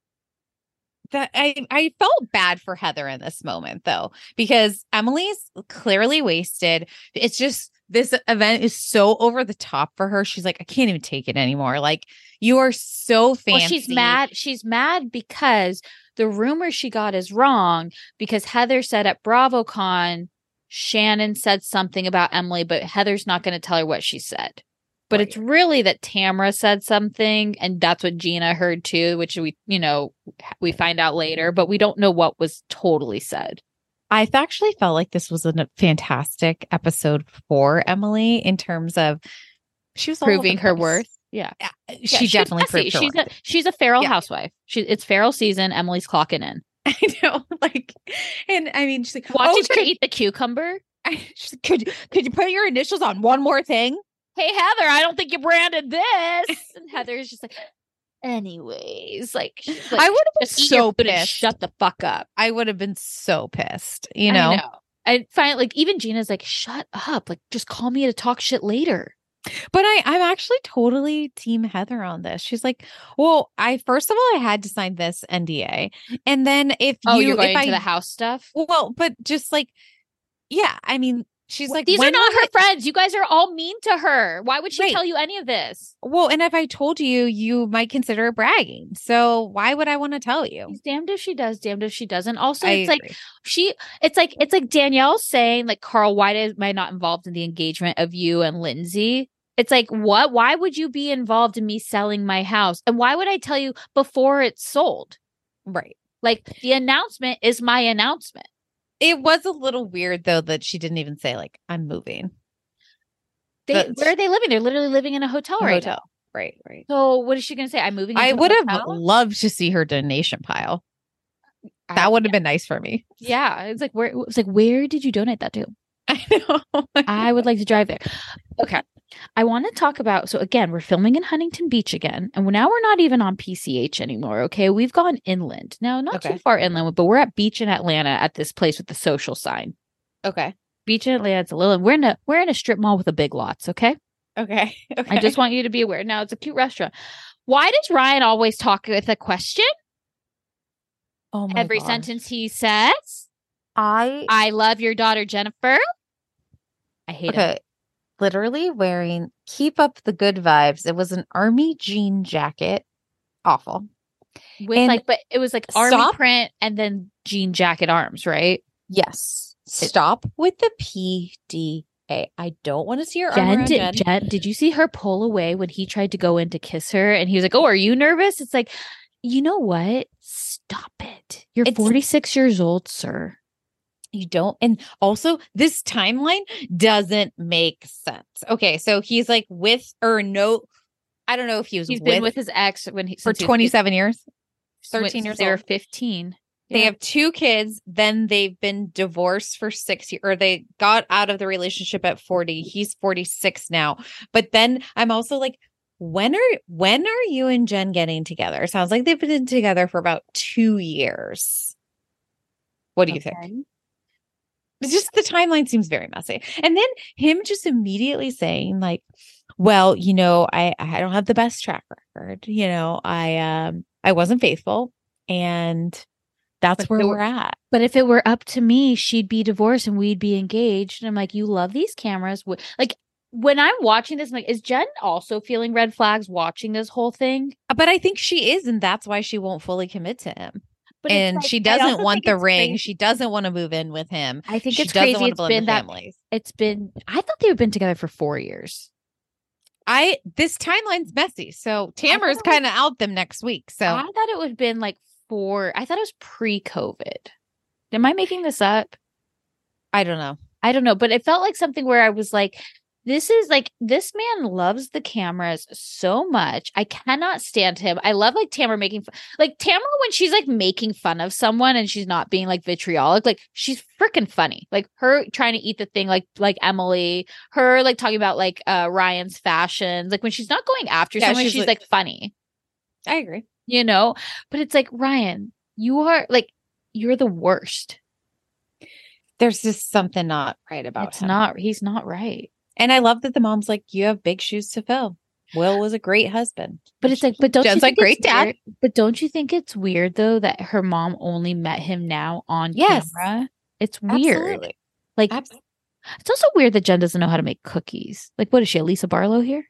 that I I felt bad for Heather in this moment though, because Emily's clearly wasted. It's just this event is so over the top for her. She's like, I can't even take it anymore. Like, you are so fancy.
Well, she's mad. She's mad because the rumor she got is wrong, because Heather said at BravoCon, Shannon said something about Emily, but Heather's not going to tell her what she said. But it's really that Tamara said something, and that's what Gina heard too, which we, you know, we find out later, but we don't know what was totally said.
I actually felt like this was a fantastic episode for Emily in terms of she was all over
Proving
the
her
place.
worth. Yeah.
Yeah,
Yeah,
she
she's
definitely
messy.
proved her
She's
worth.
a she's a feral
Yeah.
housewife. She it's feral season. Emily's clocking in.
I know, like, and I mean, she's like,
Watching
oh,
her
could,
eat the cucumber.
she's like, could could you put your initials on one more thing?
Hey Heather, I don't think you branded this. And Heather's just like, anyways, like, she's like,
I would have been
just eat your
so
food and
pissed.
shut the fuck up.
I would have been so pissed. You
I
know,
I find like even Gina's like, shut up, like just call me to talk shit later.
but I I'm actually totally team Heather on this. She's like, well, I first of all I had to sign this N D A, and then if
Oh,
you
you're going
if
into
I,
the house stuff.
well, but just like, yeah, I mean, she's like,
These are
when
not
was
her
it-
friends. You guys are all mean to her. Why would she
Right.
tell you any of this?
Well, and if I told you, you might consider it bragging. So why would I want to tell you?
She's damned if she does, damned if she doesn't. Also,
I
it's like
agree.
she it's like it's like Danielle saying like, Carl, why am I not involved in the engagement of you and Lindsay? It's like, what? Why would you be involved in me selling my house? And why would I tell you before it's sold?
Right.
Like, the announcement is my announcement.
It was a little weird though that she didn't even say like I'm moving.
They,
But-
where are they living? They're literally living in a hotel right
hotel.
now.
Right, right.
So what is she going to say? I'm moving.
I
into a
would have
hotel?
loved to see her donation pile.
I-
That would have been nice for me.
Yeah, it's like where it's like where did you donate that to?
I know.
I would like to drive there. Okay. I want to talk about so again, we're filming in Huntington Beach again, and now we're not even on P C H anymore. Okay. We've gone inland. Now, not
Okay.
too far inland, but we're at beach in Atlanta at this place with the social sign.
Okay.
Beach in Atlanta, it's a little we're in a we're in a strip mall with a big lots, okay?
Okay. Okay.
I just want you to be aware. Now it's a cute restaurant. Why does Ryan always talk with a question?
oh my
Every
gosh.
sentence he says.
I
I love your daughter, Jennifer. I hate him.
okay. Literally wearing keep up the good vibes. It was an army jean jacket. Awful.
With
And
like, but it was like army
stop-
print and then jean jacket arms, right?
Yes. Stop with the P D A. I don't want to see your arm
Jen
around
did,
Jen.
Jen, did you see her pull away when he tried to go in to kiss her? And he was like, "Oh, are you nervous?" It's like, you know what? Stop it. You're
It's-
forty-six years old, sir.
You don't. And also, this timeline doesn't make sense. Okay. So he's like with or no, I don't know if he was
He's
with,
been with his ex when he
for
since he was
twenty-seven years,
fifteen,
thirteen
since
years
They were
old.
fifteen.
They
Yeah.
have two kids. Then they've been divorced for six years, or they got out of the relationship at forty. He's forty-six now. But then I'm also like, when are when are you and Jen getting together? It sounds like they've been together for about two years. What do you think?
Okay.
It's just the timeline seems very messy. And then him just immediately saying, like, well, you know, I, I don't have the best track record. You know, I um I wasn't faithful. And that's
But
where
there
we're
were-
at.
But if it were up to me, she'd be divorced and we'd be engaged. And I'm like, you love these cameras. Wh- Like when I'm watching this, I'm like, is Jen also feeling red flags watching this whole thing?
But I think she is, and that's why she won't fully commit to him.
But it's
And
like-
she
I
doesn't
also
want
think
the
it's
ring.
crazy-
She doesn't want to move in with him.
I think
She
it's
doesn't
crazy.
want to
It's
blend
been
the
that.
families.
It's been. I thought they've been together for four years.
I this timeline's messy. So Tamar's
thought it was-
kind of out them next week. So
I thought it would have been like four. I thought it was pre-COVID. Am I making this up?
I don't know.
I don't know, but it felt like something where I was like, this is like, this man loves the cameras so much. I cannot stand him. I love like Tamara making fun. Like Tamara, when she's like making fun of someone and she's not being like vitriolic, like she's freaking funny. Like her trying to eat the thing, like, like Emily, her like talking about like uh Ryan's fashions. Like when she's not going after
Yeah,
someone,
she's,
she's,
like-
like funny,
I agree.
you know? But it's like, Ryan, you are like, you're the worst.
There's just something not right about
It's
him.
not, he's not right.
And I love that the mom's like, you have big shoes to fill. Will was a great husband.
But it's like, but don't
Jen's
you
like,
think
great
it's
dad.
weird- But don't you think it's weird though that her mom only met him now on
Yes.
camera? It's weird.
Absolutely.
Like
Abs-
it's also weird that Jen doesn't know how to make cookies. Like, what is she, Elisa Barlow here?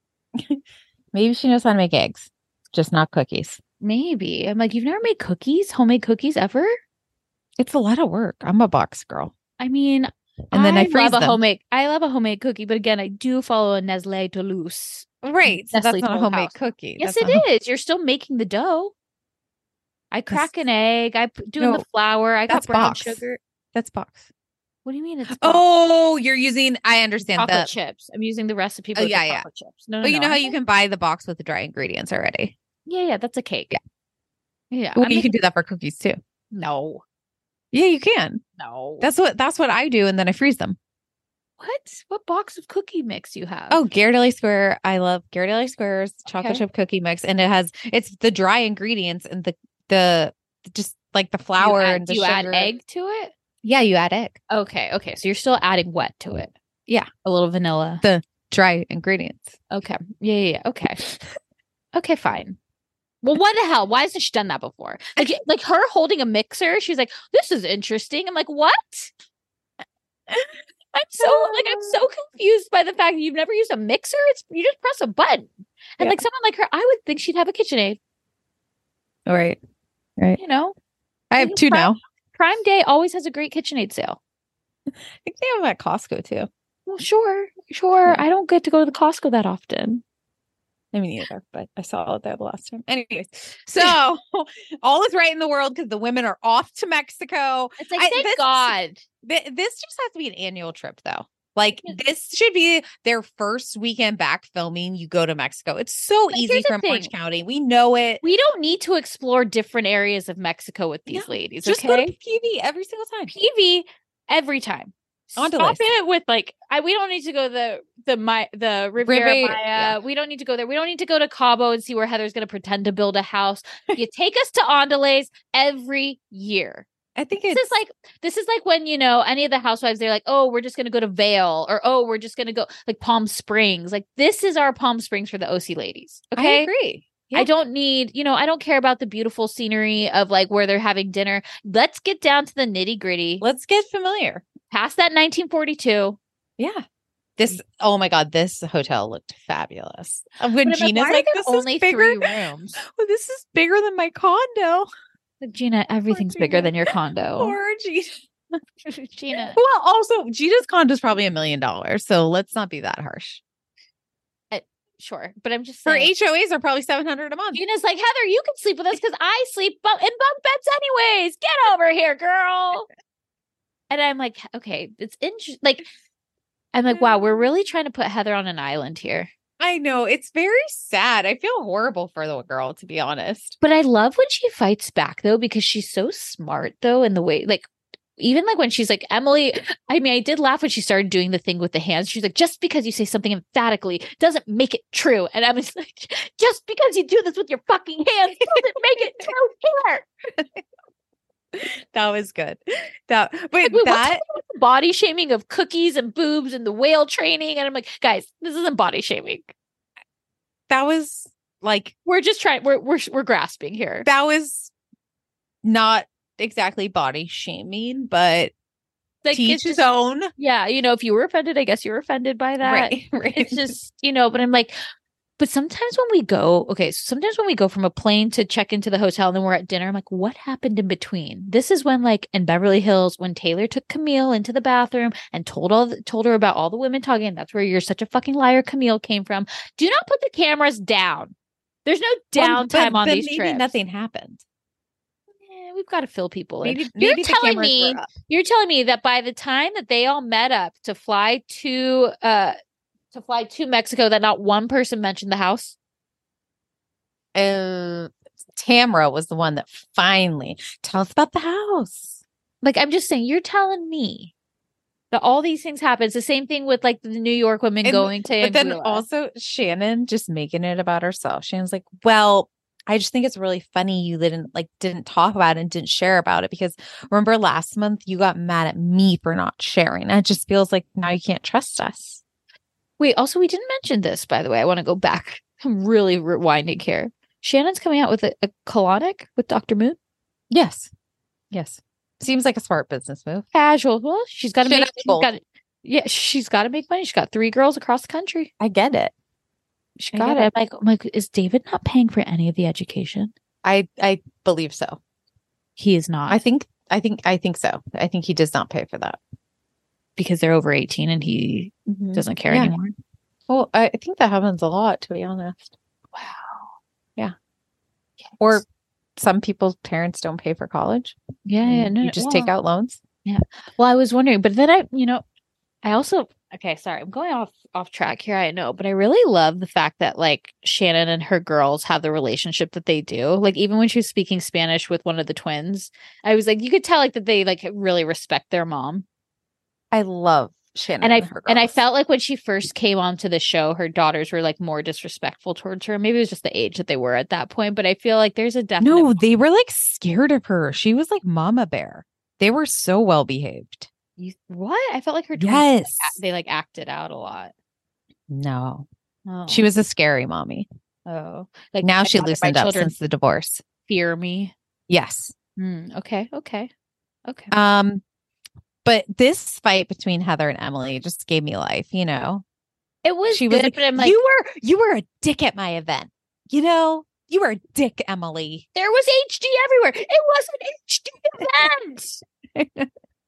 Maybe she knows how to make eggs, just not cookies.
Maybe. I'm like, you've never made cookies, homemade cookies ever?
It's a lot of work. I'm a box girl.
I mean,
And then I freeze
love a
them.
homemade. I love a homemade cookie, but again, I do follow a Nestle Toulouse.
Right. So
Nestle
that's not a
Toll
homemade
House.
cookie.
Yes,
That's
it
not-
is. You're still making the dough. I crack an egg. I p- doing
No,
the flour. I got
that's
brown
box.
sugar.
That's box.
What do you mean? It's box?
Oh, you're using, I understand
chocolate
that.
chips. I'm using the recipe.
Oh,
book with
yeah, yeah.
chocolate chips. No, no,
But you
no,
know how
I'm
you
not-
can buy the box with the dry ingredients already.
Yeah, yeah, that's a cake.
Yeah.
Yeah.
Well,
I'm
you can
making-
do that for cookies too.
No.
Yeah, you can.
No.
That's what that's what I do, and then I freeze them.
What? What box of cookie mix you have?
Oh, Ghirardelli Square. I love Ghirardelli Square's chocolate
Okay.
chip cookie mix, and it has it's the dry ingredients and the the just like the
Do you
flour
add-
and the
do you add
sugar.
egg to it?
Yeah, you add egg.
Okay, okay. So you're still adding wet to it.
Yeah,
A little vanilla.
the dry ingredients.
Okay. Yeah, yeah, yeah. Okay. Okay, fine. Well, what the hell? Why hasn't she done that before? Like, like her holding a mixer. She's like, "This is interesting." I'm like, "What?" I'm so like I'm so confused by the fact that you've never used a mixer. It's you just press a button, and
Yeah.
like someone like her, I would think she'd have a KitchenAid.
All right, right.
You know,
I have
Like,
two
Prime-
now.
Prime Day always has a great KitchenAid sale.
I think they have them at Costco too.
Well, sure, sure.
Yeah.
I don't get to go to the Costco that often.
I mean, either, but I saw it there the last time. Anyways, so all is right in the world because the women are off to Mexico.
It's like,
I-
thank
this-
God.
Th- this just has to be an annual trip, though. Like, this should be their first weekend back filming. You go to Mexico. It's so
But
easy
here's the
from Orange
thing.
County. We know it.
We don't need to explore different areas of Mexico with these
No,
ladies.
Just
okay?
go to P V every single time.
P V every time.
On to
Stop
list.
it with like I we don't need to go the the my the Riviera
Rivi-
Maya.
yeah.
We don't need to go there. We don't need to go to Cabo and see where Heather's going to pretend to build a house. You take us to Andales every year.
I think
This
it's
is like this is like when, you know, any of the housewives, they're like, oh, we're just going to go to Vail, or oh, we're just going to go like Palm Springs. Like, this is our Palm Springs for the O C ladies. Okay,
I agree.
I
Yeah.
don't need, you know, I don't care about the beautiful scenery of like where they're having dinner. Let's get down to the nitty gritty.
Let's get familiar.
Past that nineteen forty-two.
Yeah. This, oh my God, this hotel looked fabulous. Uh, When
But I'm like,
Gina's
why are
like,
there
this
only
is bigger.
three rooms?
Oh, this is bigger than my condo.
Like, Gina, everything's bigger
Gina.
than your condo.
Poor Gina.
Gina.
Well, also, Gina's condo is probably a million dollars. So let's not be that harsh.
Sure. But I'm just
For
saying.
H O As are probably seven hundred a month.
Gina's like, Heather, you can sleep with us because I sleep bu- in bunk beds anyways. Get over here, girl. And I'm like, okay, it's interesting. Like, I'm like, wow, we're really trying to put Heather on an island here.
I know. It's very sad. I feel horrible for the girl, to be honest.
But I love when she fights back, though, because she's so smart, though, in the way, like, even like when she's like, Emily, I mean, I did laugh when she started doing the thing with the hands. She's like, just because you say something emphatically doesn't make it true. And I was like, just because you do this with your fucking hands doesn't make it true here.
That was good. That, but
Like, wait,
that,
what's the body shaming of cookies and boobs and the whale training? And I'm like, guys, this isn't body shaming.
that was like,
We're just trying, we're, we're, we're grasping here.
that was not exactly body shaming, but
Like,
teach
it's
his
just-
own.
Yeah, you know, if you were offended, I guess you were offended by that.
Right, right.
It's just, you know, but I'm like, but sometimes when we go, okay, so sometimes when we go from a plane to check into the hotel and then we're at dinner, I'm like, what happened in between? This is when, like, in Beverly Hills, when Taylor took Camille into the bathroom and told all the, told her about all the women talking. That's where you're such a fucking liar, Camille came from. Do not put the cameras down. There's no
Well,
downtime
but-
on
but
these
maybe
trips.
nothing happened.
Eh, we've got to fill people in.
Maybe,
You're
maybe the
telling
cameras
me
were up.
you're telling me that by the time that they all met up to fly to uh to fly to Mexico, that not one person mentioned the house?
Uh, Tamara was the one that finally tell us about the house.
Like, I'm just saying, you're telling me that all these things happen. It's the same thing with like the New York women
And-
going to
But then
Anguilla.
also Shannon just making it about herself. Shannon's like, well, I just think it's really funny you didn't like didn't talk about it and didn't share about it because remember last month you got mad at me for not sharing. It just feels like now you can't trust us.
Wait, also, we didn't mention this, by the way. I want to go back. I'm really rewinding here. Shannon's coming out with a, a colonic with Doctor Moon.
Yes. Yes. Seems like a smart business move.
Casual. Well, she's got to
Shit,
make.
I'm
She's
gold.
got. Yeah, she's got to make money. She's got three girls across the country.
I get it.
She
I
got
get
it.
it.
I'm like, I'm like, is David not paying for any of the education?
I I believe so.
He is not.
I think I think I think so. I think he does not pay for that.
because they're over eighteen and he doesn't care
Yeah.
anymore.
Well, I I think that happens a lot, to be honest.
Wow.
Yeah. Or some people's parents don't pay for college.
Yeah, yeah. No,
You
no,
just
well,
take out loans.
Yeah. Well, I was wondering, but then I, you know, I also okay, sorry, I'm going off off track here, I know, but I really love the fact that like Shannon and her girls have the relationship that they do. Like even when she was speaking Spanish with one of the twins, I was like, you could tell like that they like really respect their mom.
I love Shannon
And I
and her
and I
girls.
felt like when she first came onto the show, her daughters were like more disrespectful towards her. Maybe it was just the age that they were at that point, but I feel like there's a definite
No, they were like scared of her. She was like Mama Bear. They were so well behaved.
You, what? I felt like her twins,
Yes.
like, a- they like acted out a lot.
No.
Oh.
She was a scary mommy.
oh like
Now
I
she
thought if my
loosened up
children
since the divorce.
fear me.
Yes.
Hmm, okay, okay, okay.
Um, but this fight between Heather and Emily just gave me life, you know.
It was
She was
good,
like,
but I'm like,
you were you were a dick at my event. You know, you were a dick, Emily.
there was H D everywhere. It was an H D event.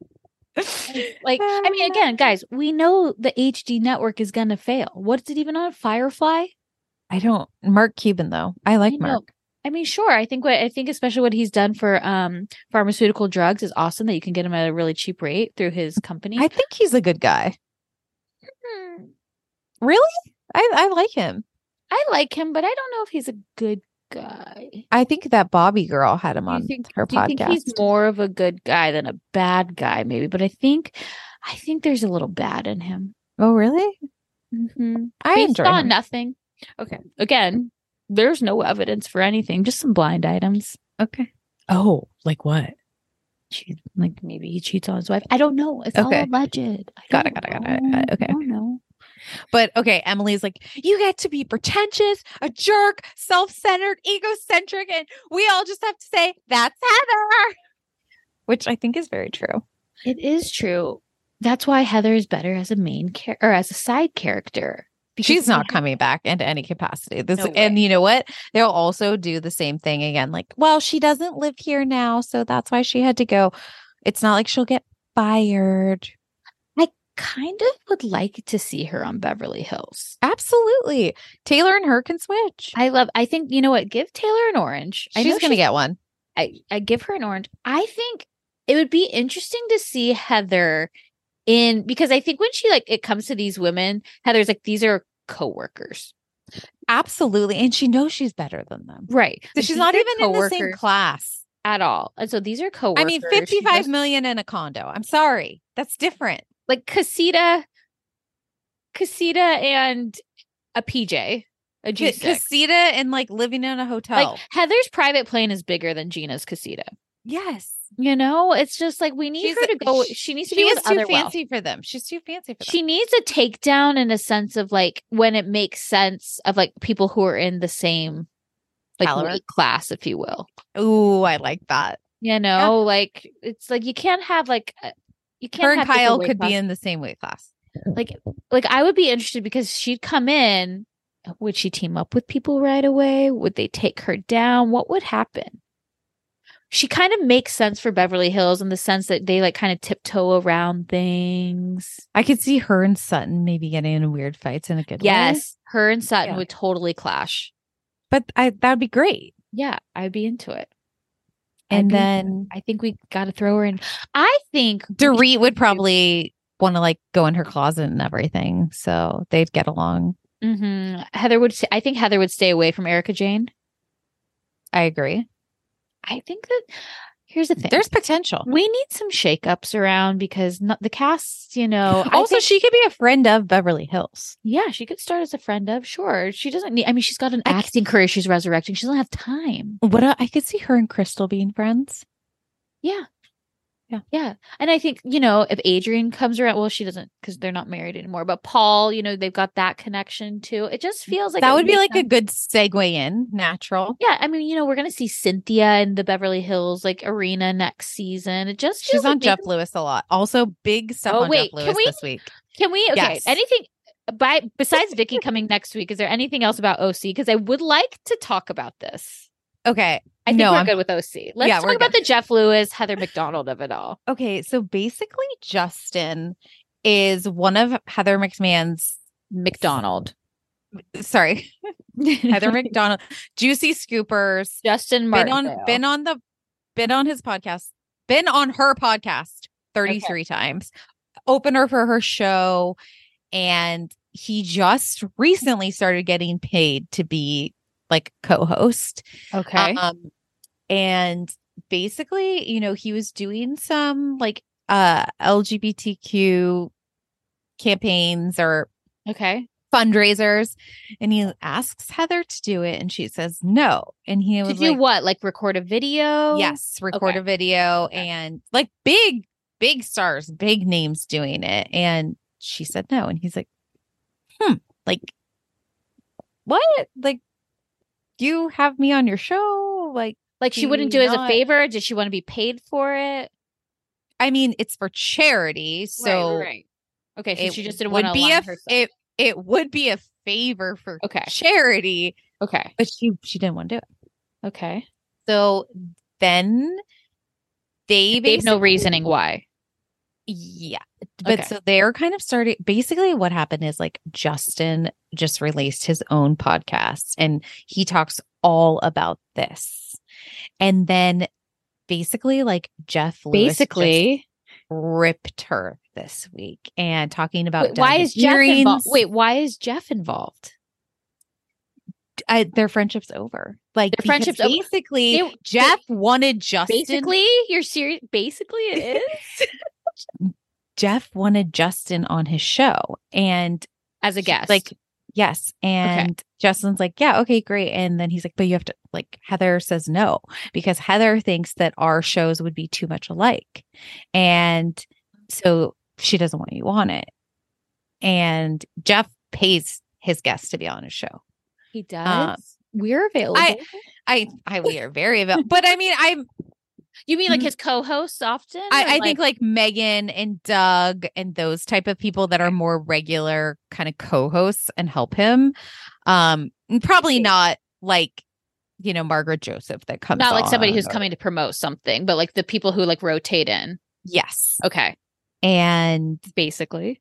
Like, I mean, again, guys, we know the H D network is gonna fail. What's it even on? Firefly?
I don't. Mark Cuban though. I like
I know.
Mark.
I mean, sure. I think what I think, especially what he's done for um pharmaceutical drugs, is awesome. That you can get him at a really cheap rate through his company.
I think he's a good guy.
Hmm.
Really? I I like him.
I like him, but I don't know if he's a good guy.
I think that Bobby girl had him
Do you
on
think,
her
do you
podcast.
think he's more of a good guy than a bad guy, maybe? But I think, I think there's a little bad in him.
Oh, really?
Mm-hmm.
I
Based
enjoy
on
him.
nothing. Okay. Again, there's no evidence for anything. Just some blind items.
Okay.
Oh, like what?
She, like maybe he cheats on his wife. I don't know. It's
Okay.
all alleged. I
Got it,
don't
got it, got it,
know.
got it. Okay.
I don't know.
But okay, Emily's like, you get to be pretentious, a jerk, self-centered, egocentric, and we all just have to say, that's Heather. Which I think is very true.
It is true. That's why Heather is better as a main character or as a side character. Because
She's not
they-
coming back into any capacity. This
No way.
and you know what? They'll also do the same thing again. Like, well, she doesn't live here now, so that's why she had to go. It's not like she'll get fired.
I kind of would like to see her on Beverly Hills.
Absolutely. Taylor and her can switch.
I love, I think, you know what? Give Taylor an orange. I know
She's gonna get one.
I, I give her an orange. I think it would be interesting to see Heather in, because I think when she like, it comes to these women, Heather's like, these are coworkers.
Absolutely. And she knows she's better than them.
Right.
So
Like,
she's
these
not
are
even in the same
coworkers
class.
at all. And so these are coworkers.
I mean,
She
fifty-five
just-
million in a condo. I'm sorry. That's different.
like Casita, Casita and a P J, a G six.
Casita and like living in a hotel.
Like Heather's private plane is bigger than Gina's Casita.
yes.
You know, it's just like we need
She's
her
a-
to go.
she-
She needs to
She
be
is
with
too
other wealth.
fancy for them. She's too fancy for them.
She needs a takedown in a sense of like when it makes sense of like people who are in the same like
Caliber?
weight class, if you will.
Ooh, I like that.
You know, like it's like you can't have like a- you can't
Her and
have different
Kyle
weight
could be
class-
in the same weight class.
like like I would be interested because she'd come in. Would she team up with people right away? Would they take her down? What would happen? She kind of makes sense for Beverly Hills in the sense that they like kind of tiptoe around things.
I could see her and Sutton maybe getting in weird fights in a good way.
Yes, her and Sutton
Yeah.
would totally clash.
But I that would be great.
Yeah, I'd be into it. I'd
And
be into
then
it. I think we got to throw her in. I think
Dorit would probably want to like go in her closet and everything. So they'd get along.
hmm Heather would. Say, I think Heather would stay away from Erica Jane.
I agree.
I think that here's the thing.
There's potential.
we need some shakeups around because not, the cast, you know. I
Also,
think-
she could be a friend of Beverly Hills.
yeah, she could start as a friend of. Sure, she doesn't need. I mean, she's got an
I c-
acting career. She's resurrecting. She doesn't have time.
What a, I could see her and Crystal being friends.
Yeah.
Yeah.
Yeah. And I think, you know, if Adrian comes around, well, she doesn't because they're not married anymore. But Paul, you know, they've got that connection too. It just feels like
that
it
would be
make
like a
sense.
good segue in, natural.
Yeah. I mean, you know, we're going to see Cynthia in the Beverly Hills like arena next season. It just feels
She's on
like
Jeff
maybe-
Lewis a lot. Also, big stuff
Oh,
on
wait,
Jeff
can
Lewis
we-
this week.
Can we? Okay.
Yes.
Anything by besides Vicky coming next week? Is there anything else about O C? Because I would like to talk about this.
Okay.
I think
no,
we're
I'm-
good with O C. Let's
Yeah,
talk
we're
about
good.
the Jeff Lewis, Heather McDonald of it all.
Okay, so basically, Justin is one of Heather McMahon's
McDonald.
sorry, Heather McDonald, Juicy Scoopers.
Justin
Been
Martindale.
on, been on the, been on his podcast, been on her podcast thirty-three times. Opener for her show, and he just recently started getting paid to be like co-host.
Okay.
Um, and basically, you know, he was doing some like uh L G B T Q campaigns or
okay.
fundraisers, and he asks Heather to do it, and she says no. And he
To
was
do
like,
what? Like record a video?
yes, record
Okay.
a video, and like big, big stars, big names doing it. And she said no. And he's like, hmm, like, what? Like, you have me on your show? Like,
Like she
do
wouldn't
you
do it as a
not-
favor? Did she want to be paid for it?
I mean, it's for charity, so
right, right. Okay, so
it
she just didn't want
would
to
be a
align
f-
herself.
it it would be a favor for
Okay.
charity,
Okay.
but she she didn't want to do it.
Okay.
So then they
Gave no
basically-
reasoning why.
Yeah. But
Okay.
so they're kind of starting. Basically, what happened is like Justin just released his own podcast and he talks all about this. And then basically, like Jeff Lewis
Basically,
just ripped her this week and talking about
wait, why
diamond
is Jeff
earrings.
involved? Wait, why is Jeff involved?
I, their friendship's over. Like
Their friendship's over.
basically,
They-
Jeff wanted Justin.
Basically, you're serious. Basically, it is
Jeff wanted Justin on his show, and
as a guest.
like, yes, and Justin's like, yeah, okay, great. And then he's like, but you have to, like, Heather says no because Heather thinks that our shows would be too much alike, and so she doesn't want you on it. And Jeff pays his guests to be on his show.
He does.
Um,
We're available.
I, I, I, we are very available. But I mean, I'm.
You mean like his co-hosts often?
I,
or
I think like Megan and Doug and those type of people that are more regular kind of co-hosts and help him. Um, and probably not like, you know, Margaret Joseph that comes.
not like somebody
on
who's
or-
coming to promote something, but like the people who like rotate in.
Yes.
Okay,
And
basically.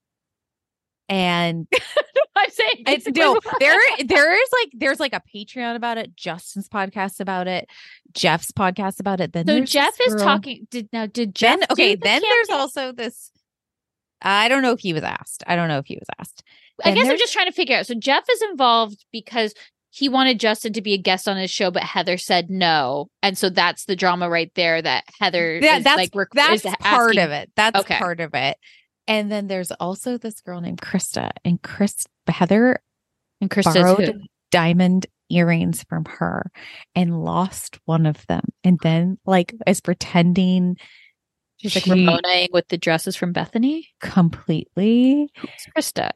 and
I'm saying
it's
basically.
no there there is like there's like a Patreon about it, Justin's podcast about it, Jeff's podcast about it. Then
So
there's
Jeff
this
is
girl-
talking. Did now? Did Jeff?
Then okay,
do the
then there's
campaign?
also this. I don't know if he was asked. I don't know if he was asked.
I
Then
guess I'm
there's-
just trying to figure out. So Jeff is involved because he wanted Justin to be a guest on his show, but Heather said no, and so that's the drama right there. That Heather
That-
is
that's
like rec-
that's
is
part
asking-
of it. That's
Okay.
part of it. And then there's also this girl named Krista, and Chris Heather
And Krista's
borrowed
who?
diamond earrings from her and lost one of them, and then like is pretending
She's like
she-
Ramonaing with the dresses from Bethany.
completely.
Who's Krista?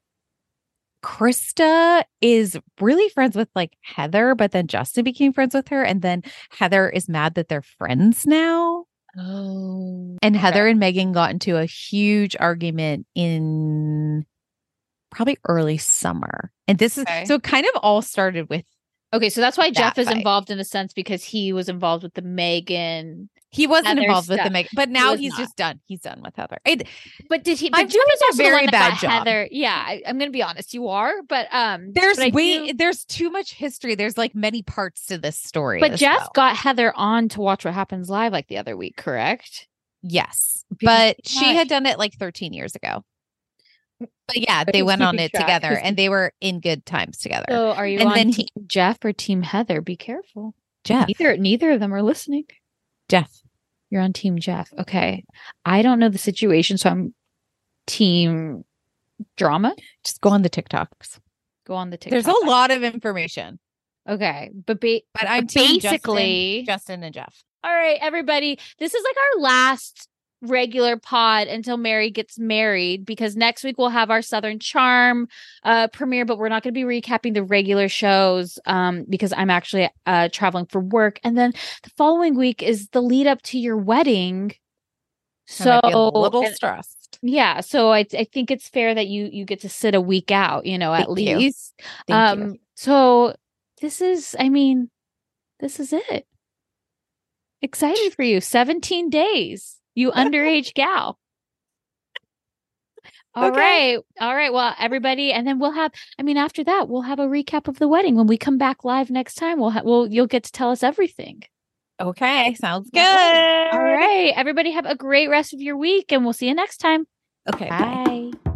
Krista is really friends with like Heather, but then Justin became friends with her, and then Heather is mad that they're friends now.
Oh,
And Heather and Megan got into a huge argument in probably early summer. And this is
Okay.
so it kind of all started with
okay. So that's why Jeff is
fight.
involved in a sense because he was involved with the Megan.
he wasn't
Heather
involved with the
stuff.
Megan, but now
was
he's
not.
just done. He's done with Heather. It,
But did he? But
I'm
Jeff
doing
is
a
also the
very
one that
bad
got
job.
Heather. Yeah, I, I'm going to be honest. You are, but um,
there's
but I
way
do-
there's too much history. There's like many parts to this story.
But
as
Jeff
well.
got Heather on to Watch What Happens Live like the other week, correct?
yes,
Because-
but she
gosh.
had done it like thirteen years ago. But yeah,
But
they
he's
went on
keeping
it
track.
together,
He's
and they were in good times together.
So are you
And
on
then
Team
he-
Jeff or Team Heather? Be careful.
Jeff,
Neither neither of them are listening.
Jeff.
You're on Team Jeff. Okay. I don't know the situation, so I'm Team Drama.
Just go on the TikToks.
Go on the TikTok.
There's a lot of information.
Okay, but ba-
But I'm team
basically
Justin, Justin and Jeff.
all right, everybody. This is like our last regular pod until Mary gets married because next week we'll have our Southern Charm uh premiere, but we're not going to be recapping the regular shows um because I'm actually uh traveling for work, and then the following week is the lead up to your wedding.
So
So
I might be a little
and-
stressed.
yeah, so I I think it's fair that you you get to sit a week out, you know, at
Thank you.
least.
Thank
um
you.
so this is I mean this is it. Excited for you. seventeen days. You underage gal. All
Okay.
right. All right. Well, everybody, and then we'll have I mean after that, we'll have a recap of the wedding when we come back live next time. We'll ha- we'll you'll get to tell us everything.
Okay, sounds good.
All right. Everybody have a great rest of your week and we'll see you next time.
Okay. Bye.
Bye.